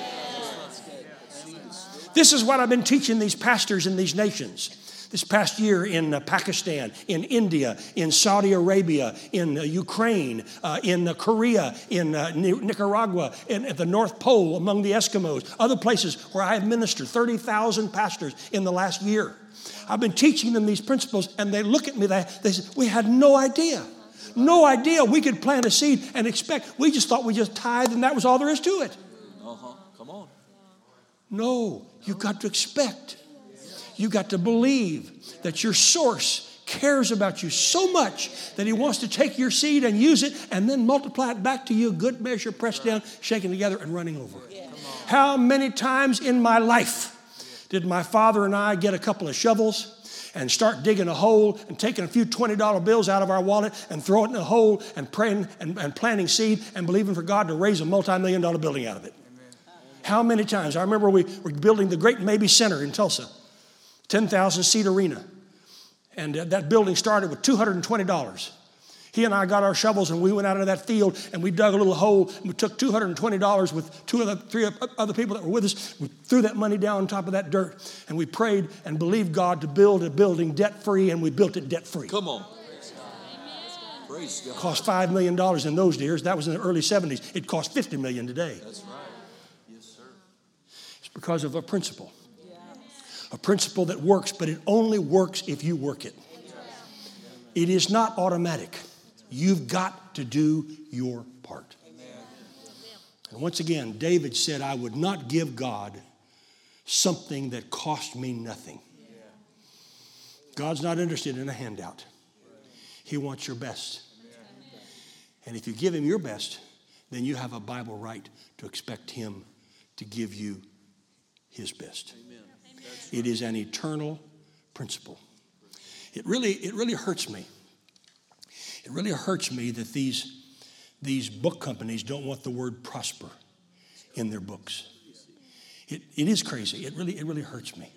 This is what I've been teaching these pastors in these nations. This past year in uh, Pakistan, in India, in Saudi Arabia, in uh, Ukraine, uh, in uh, Korea, in uh, Nicaragua, in, at the North Pole among the Eskimos, other places where I have ministered, thirty thousand pastors in the last year. I've been teaching them these principles, and they look at me, they, they say, we had no idea. No idea we could plant a seed and expect. We just thought we just tithed and that was all there is to it. Uh-huh. Come on. No, you've got to expect. You've got to believe that your source cares about you so much that he wants to take your seed and use it and then multiply it back to you, good measure, pressed down, shaken together, and running over. How many times in my life did my father and I get a couple of shovels and start digging a hole and taking a few twenty dollar bills out of our wallet and throw it in the hole and praying and, and planting seed and believing for God to raise a multi-million dollar building out of it? How many times? I remember we were building the Great Maybe Center in Tulsa. ten thousand seat arena. And uh, that building started with two hundred twenty dollars. He and I got our shovels and we went out into that field and we dug a little hole and we took two hundred twenty dollars with two of the three other people that were with us. We threw that money down on top of that dirt and we prayed and believed God to build a building debt-free, and we built it debt-free. Come on. Praise God. It cost five million dollars in those years. That was in the early seventies. It cost fifty million dollars today. That's right. Yes, sir. It's because of a principle. A principle that works, but it only works if you work it. It is not automatic. You've got to do your part. And once again, David said, I would not give God something that cost me nothing. God's not interested in a handout. He wants your best. And if you give him your best, then you have a Bible right to expect him to give you his best. It is an eternal principle. It really, it really hurts me. It really hurts me that these, these book companies don't want the word prosper in their books. It, it is crazy. It really, it really hurts me.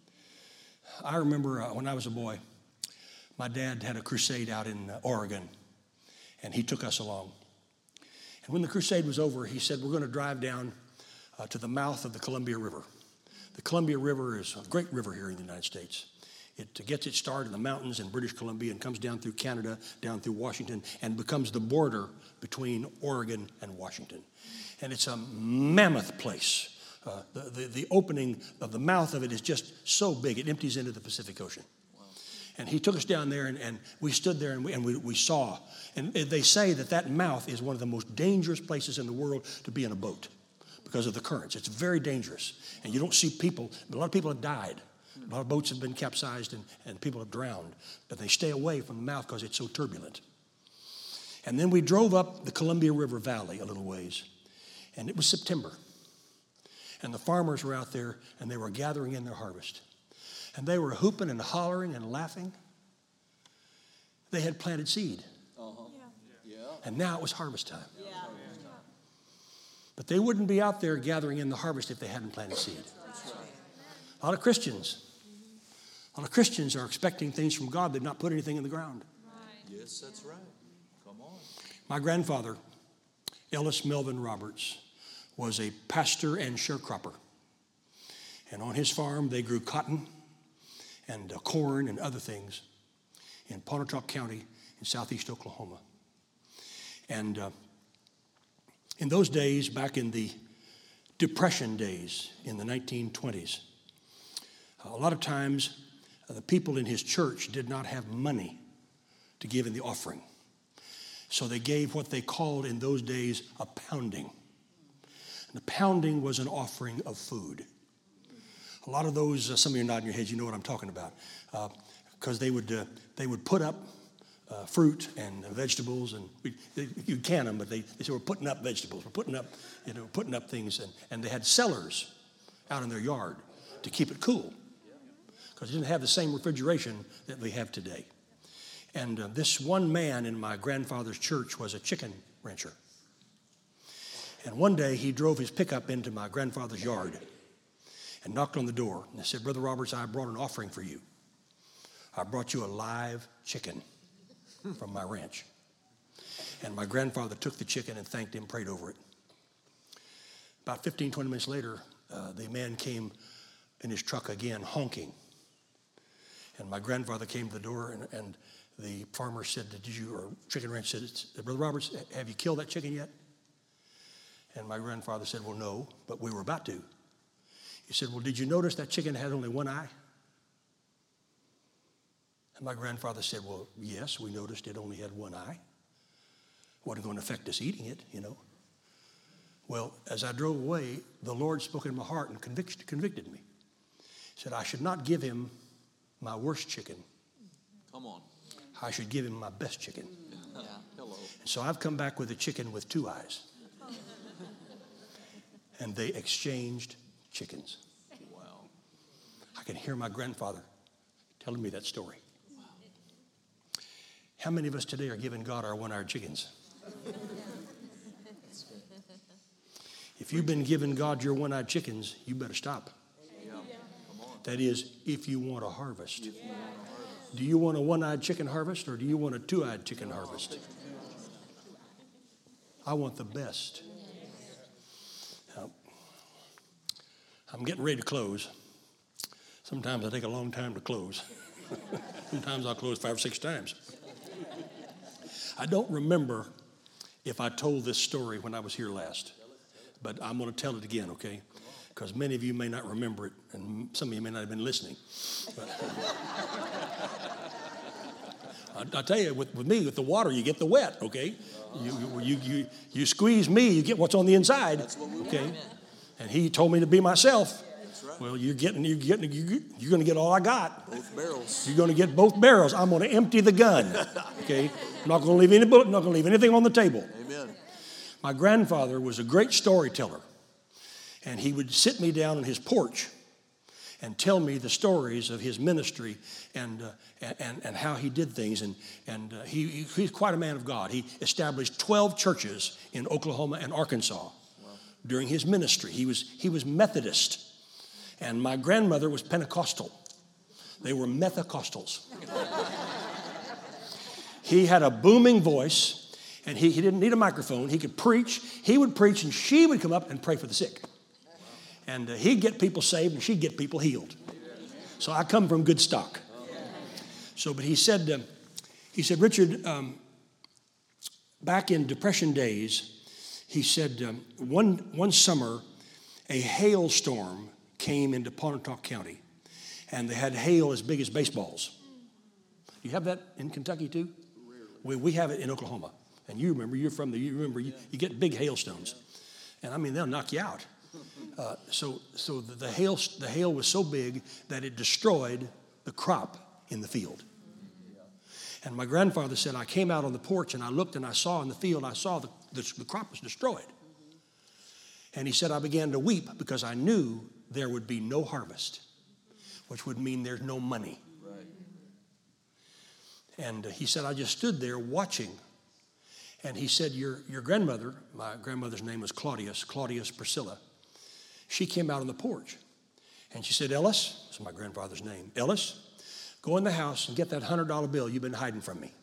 I remember uh, when I was a boy, my dad had a crusade out in uh, Oregon, and he took us along. And when the crusade was over, he said, we're going to drive down uh, to the mouth of the Columbia River. The Columbia River is a great river here in the United States. It gets its start in the mountains in British Columbia and comes down through Canada, down through Washington, and becomes the border between Oregon and Washington. And it's a mammoth place. Uh, the, the, the opening of the mouth of it is just so big, it empties into the Pacific Ocean. Wow. And he took us down there, and, and we stood there, and, we, and we, we saw. And they say that that mouth is one of the most dangerous places in the world to be in a boat, because of the currents. It's very dangerous. And you don't see people. A lot of people have died. A lot of boats have been capsized and, and people have drowned. But they stay away from the mouth because it's so turbulent. And then we drove up the Columbia River Valley a little ways. And it was September. And the farmers were out there and they were gathering in their harvest. And they were hooping and hollering and laughing. They had planted seed. Uh-huh. Yeah. And now it was harvest time. Yeah. But they wouldn't be out there gathering in the harvest if they hadn't planted seed. A lot of Christians, a lot of Christians are expecting things from God. They've not put anything in the ground. Yes, that's right. Come on. My grandfather, Ellis Melvin Roberts, was a pastor and sharecropper. And on his farm, they grew cotton and uh, corn and other things in Pontotoc County in southeast Oklahoma. And uh, in those days, back in the Depression days in the nineteen twenties, a lot of times uh, the people in his church did not have money to give in the offering. So they gave what they called in those days a pounding. And the pounding was an offering of food. A lot of those, uh, some of you are nodding your heads, you know what I'm talking about. Because uh, they would uh, they would put up uh, fruit and uh, vegetables, and we, they, you can them, but they, they said we're putting up vegetables, we're putting up, you know, putting up things, and, and they had cellars out in their yard to keep it cool, because they didn't have the same refrigeration that we have today. And uh, this one man in my grandfather's church was a chicken rancher. And one day he drove his pickup into my grandfather's yard and knocked on the door. And I said, Brother Roberts, I brought an offering for you. I brought you a live chicken from my ranch. And my grandfather took the chicken and thanked him, prayed over it. About fifteen, twenty minutes later, uh, the man came in his truck again, honking. And my grandfather came to the door, and, and the farmer said, did you, or chicken ranch said, Brother Roberts, have you killed that chicken yet? And my grandfather said, well, no, but we were about to. He said, well, did you notice that chicken had only one eye? And my grandfather said, well, yes, we noticed it only had one eye. Wasn't going to affect us eating it, you know. Well, as I drove away, the Lord spoke in my heart and convict, convicted me. He said, I should not give him my worst chicken. Come on. I should give him my best chicken. Yeah. Hello. And so I've come back with a chicken with two eyes. And they exchanged chickens. Wow. I can hear my grandfather telling me that story. Wow. How many of us today are giving God our one-eyed chickens? If you've been giving God your one-eyed chickens, you better stop. Yeah. Come on. That is, if you want a harvest. Do you want a one-eyed chicken harvest, or do you want a two-eyed chicken harvest? I want the best. Now, I'm getting ready to close. Sometimes I take a long time to close. Sometimes I'll close five or six times. I don't remember if I told this story when I was here last, but I'm going to tell it again, okay? Because many of you may not remember it, and some of you may not have been listening. But I, I tell you, with, with me, with the water, you get the wet, okay? You, you, you, you squeeze me, you get what's on the inside, okay? And he told me to be myself. Well, you're getting, you're getting, you're going to get all I got. Both barrels. You're going to get both barrels. I'm going to empty the gun, okay? I'm not going to leave any bullet, not going to leave anything on the table. Amen. My grandfather was a great storyteller, and he would sit me down on his porch and tell me the stories of his ministry and uh, and and how he did things. And and uh, he he's quite a man of God. He established twelve churches in Oklahoma and Arkansas. Wow. During his ministry. He was he was Methodist, and my grandmother was Pentecostal. They were Methacostals. He had a booming voice, and he, he didn't need a microphone. He could preach. He would preach, and she would come up and pray for the sick. And uh, he'd get people saved, and she'd get people healed. So I come from good stock. So, but he said, uh, he said, Richard, um, back in Depression days, he said, um, one, one summer, a hailstorm came into Pontotoc County, and they had hail as big as baseballs. You have that in Kentucky too? We, we have it in Oklahoma. And you remember, you're from the, you remember, you, you get big hailstones. And I mean, they'll knock you out. Uh, so so the, the, hail, the hail was so big that it destroyed the crop in the field. And my grandfather said, I came out on the porch and I looked and I saw in the field, I saw the, the, the crop was destroyed. And he said, I began to weep because I knew there would be no harvest, which would mean there's no money. Right. And he said, I just stood there watching. And he said, your, your grandmother, my grandmother's name was Claudius, Claudius Priscilla. She came out on the porch. And she said, Ellis, that's my grandfather's name, Ellis, go in the house and get that one hundred dollar bill you've been hiding from me.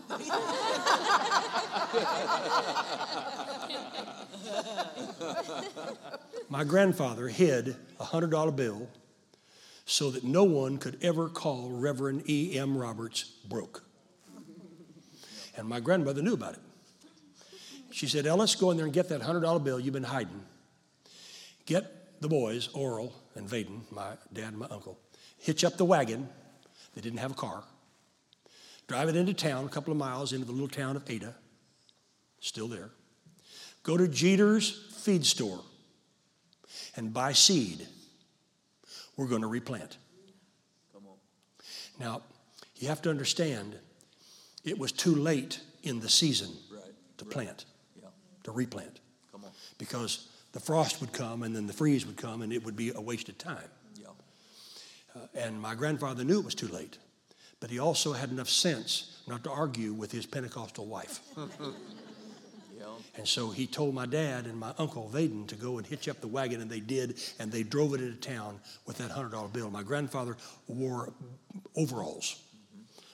My grandfather hid a one hundred dollar bill so that no one could ever call Reverend E M Roberts broke. And my grandmother knew about it. She said, Ellis, go in there and get that one hundred dollar bill you've been hiding. Get the boys, Oral and Vaden, my dad and my uncle, hitch up the wagon. They didn't have a car. Drive it into town, a couple of miles into the little town of Ada, still there. Go to Jeter's feed store and buy seed. We're going to replant. Come on. Now, you have to understand, it was too late in the season Right. to Right. plant, Yeah. to replant. Come on. Because the frost would come and then the freeze would come and it would be a wasted time. Yeah. Uh, and my grandfather knew it was too late, but he also had enough sense not to argue with his Pentecostal wife. Yeah. And so he told my dad and my uncle Vaden to go and hitch up the wagon, and they did, and they drove it into town with that one hundred dollar bill. My grandfather wore overalls,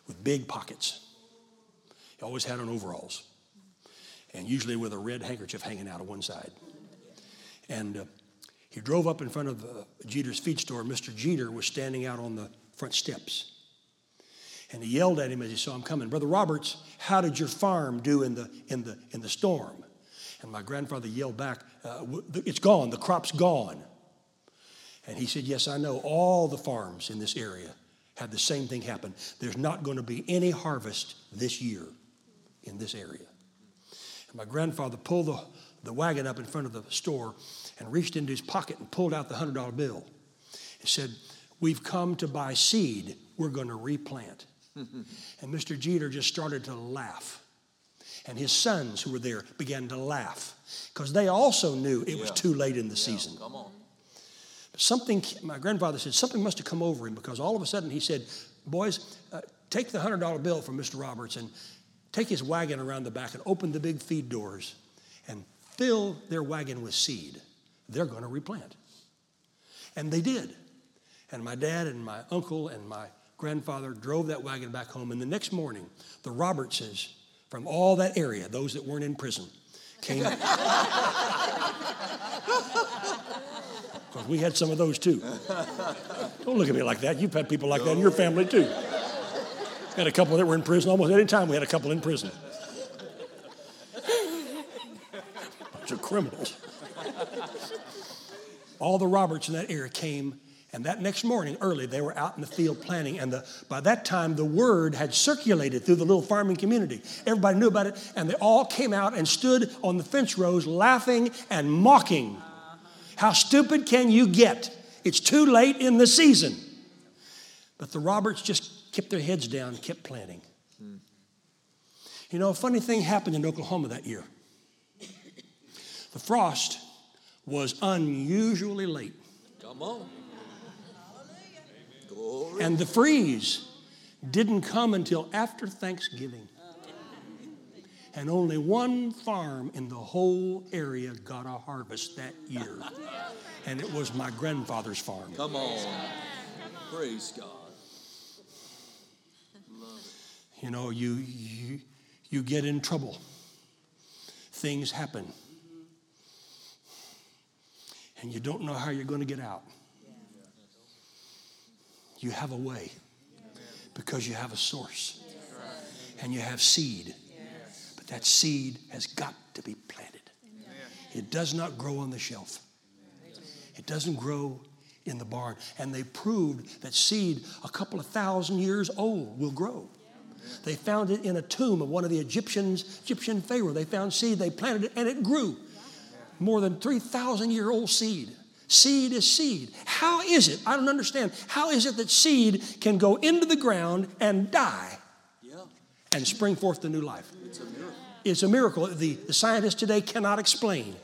with big pockets. He always had on overalls, and usually with a red handkerchief hanging out of one side. And uh, he drove up in front of uh, Jeter's feed store. Mister Jeter was standing out on the front steps. And he yelled at him as he saw him coming, "Brother Roberts, how did your farm do in the, in the, in the storm?" And my grandfather yelled back, uh, "It's gone, the crop's gone." And he said, "Yes, I know all the farms in this area had the same thing happen. There's not going to be any harvest this year in this area." And my grandfather pulled the, the wagon up in front of the store and reached into his pocket and pulled out the one hundred dollar bill. He said, "We've come to buy seed. We're going to replant." And Mister Jeter just started to laugh. And his sons who were there began to laugh because they also knew it was Yeah. too late in the Yeah. season. Come on. But something, my grandfather said, something must have come over him because all of a sudden he said, "Boys, uh, take the one hundred dollar bill from Mister Roberts and take his wagon around the back and open the big feed doors and fill their wagon with seed. They're going to replant." And they did. And my dad and my uncle and my grandfather drove that wagon back home. And the next morning, the Robertses from all that area, those that weren't in prison, came. Because we had some of those too. Don't look at me like that. You've had people like that in your family too. We had a couple that were in prison almost any time. We had a couple in prison. Bunch of criminals. All the Roberts in that area came, and that next morning early they were out in the field planting, and the, by that time the word had circulated through the little farming community. Everybody knew about it, and they all came out and stood on the fence rows laughing and mocking. How stupid can you get? It's too late in the season. But the Roberts just kept their heads down and kept planting. Hmm. You know, a funny thing happened in Oklahoma that year. The frost was unusually late. Come on. Glory. And the freeze didn't come until after Thanksgiving. And only one farm in the whole area got a harvest that year. And it was my grandfather's farm. Come on. Praise God. Love it. You know, you, you, you get in trouble. Things happen. And you don't know how you're going to get out. You have a way because you have a source and you have seed. But that seed has got to be planted. It does not grow on the shelf. It doesn't grow in the barn. And they proved that seed a couple of thousand years old will grow. They found it in a tomb of one of the Egyptians, Egyptian Pharaoh. They found seed, they planted it, and it grew. More than three thousand year old seed. Seed is seed. How is it? I don't understand. How is it that seed can go into the ground and die Yeah. and spring forth the new life? It's a miracle. It's a miracle the, the scientists today cannot explain.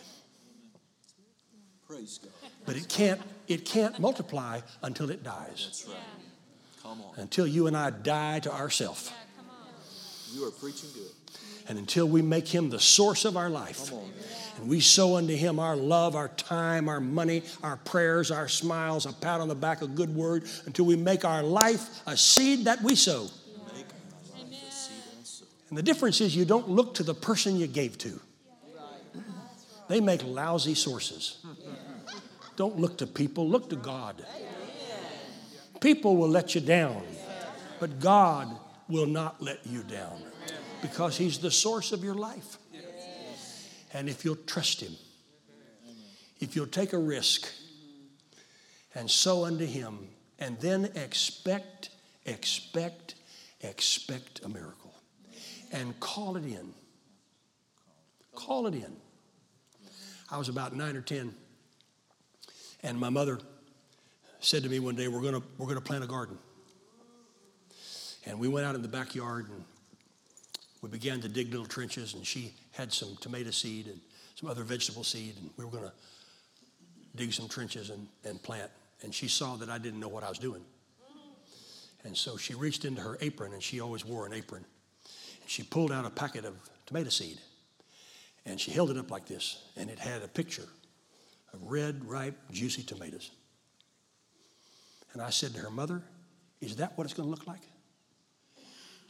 Praise God. But it can't, it can't multiply until it dies. That's right. Come on. Until you and I die to ourselves. You are preaching good. And until we make him the source of our life. Come on. And we sow unto him our love, our time, our money, our prayers, our smiles, a pat on the back, a good word, until we make our life a seed that we sow. Make our life a seed and sow. And the difference is you don't look to the person you gave to. They make lousy sources. Don't look to people, look to God. People will let you down, but God will not let you down because he's the source of your life. And if you'll trust him, if you'll take a risk and sow unto him, and then expect, expect, expect a miracle. And call it in. Call it in. I was about nine or ten, and my mother said to me one day, we're gonna, we're gonna plant a garden. And we went out in the backyard and we began to dig little trenches, and she had some tomato seed and some other vegetable seed, and we were going to dig some trenches and, and plant. And she saw that I didn't know what I was doing. And so she reached into her apron, and she always wore an apron. And she pulled out a packet of tomato seed, and she held it up like this, and it had a picture of red, ripe, juicy tomatoes. And I said to her, Mother, is that what it's going to look like?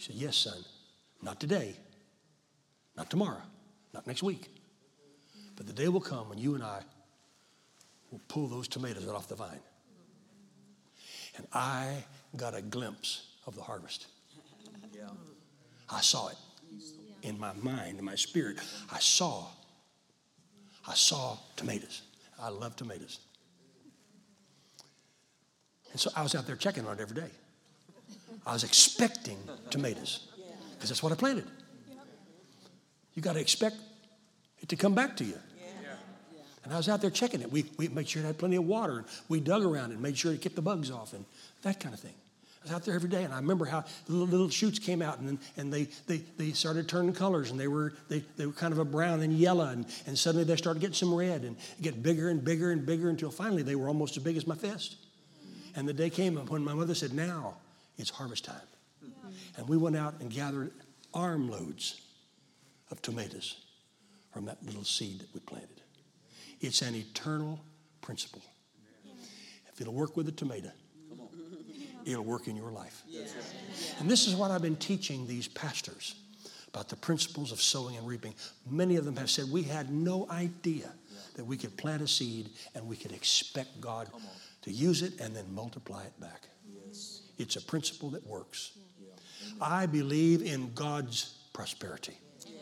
He said, yes, son. Not today. Not tomorrow. Not next week. But the day will come when you and I will pull those tomatoes right off the vine. And I got a glimpse of the harvest. Yeah. I saw it in my mind, in my spirit. I saw. I saw tomatoes. I love tomatoes. And so I was out there checking on it every day. I was expecting tomatoes because that's what I planted. You got to expect it to come back to you. And I was out there checking it. We, we made sure it had plenty of water. And we dug around it and made sure to keep the bugs off and that kind of thing. I was out there every day, and I remember how little, little shoots came out, and then, and they, they they started turning colors, and they were they, they were kind of a brown and yellow, and, and suddenly they started getting some red, and get bigger and bigger and bigger until finally they were almost as big as my fist. And the day came when my mother said, now it's harvest time. And we went out and gathered armloads of tomatoes from that little seed that we planted. It's an eternal principle. If it'll work with a tomato, it'll work in your life. And this is what I've been teaching these pastors about the principles of sowing and reaping. Many of them have said we had no idea that we could plant a seed and we could expect God to use it and then multiply it back. It's a principle that works. I believe in God's prosperity.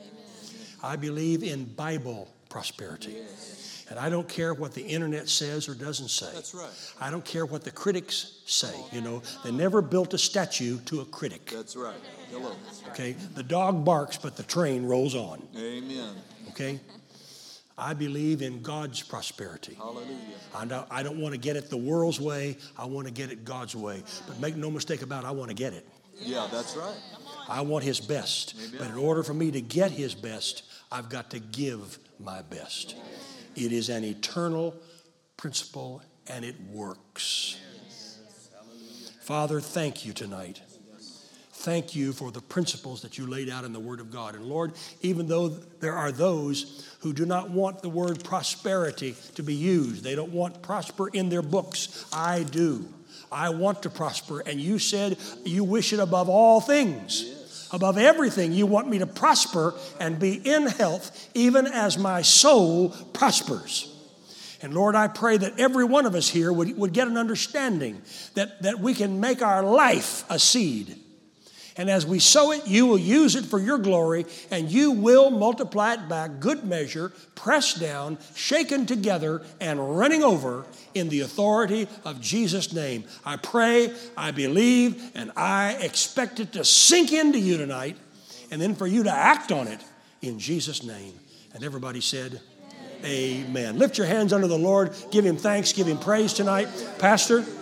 I believe in Bible prosperity. And I don't care what the internet says or doesn't say. That's right. I don't care what the critics say. You know, they never built a statue to a critic. That's right. Hello. Okay? The dog barks, but the train rolls on. Amen. Okay? I believe in God's prosperity. Hallelujah. I don't, I don't want to get it the world's way. I want to get it God's way. But make no mistake about it, I want to get it. Yeah, that's right. I want his best. Amen. But in order for me to get his best, I've got to give my best. It is an eternal principle, and it works. Father, thank you tonight. Thank you for the principles that you laid out in the Word of God. And Lord, even though there are those who do not want the word prosperity to be used, they don't want prosper in their books. I do. I want to prosper. And you said you wish it above all things. Above everything, you want me to prosper and be in health, even as my soul prospers. And Lord, I pray that every one of us here would, would get an understanding that, that we can make our life a seed. And as we sow it, you will use it for your glory, and you will multiply it back, good measure, pressed down, shaken together, and running over in the authority of Jesus' name. I pray, I believe, and I expect it to sink into you tonight, and then for you to act on it in Jesus' name. And everybody said, Amen. Amen. Lift your hands unto the Lord. Give him thanks. Give him praise tonight. Pastor.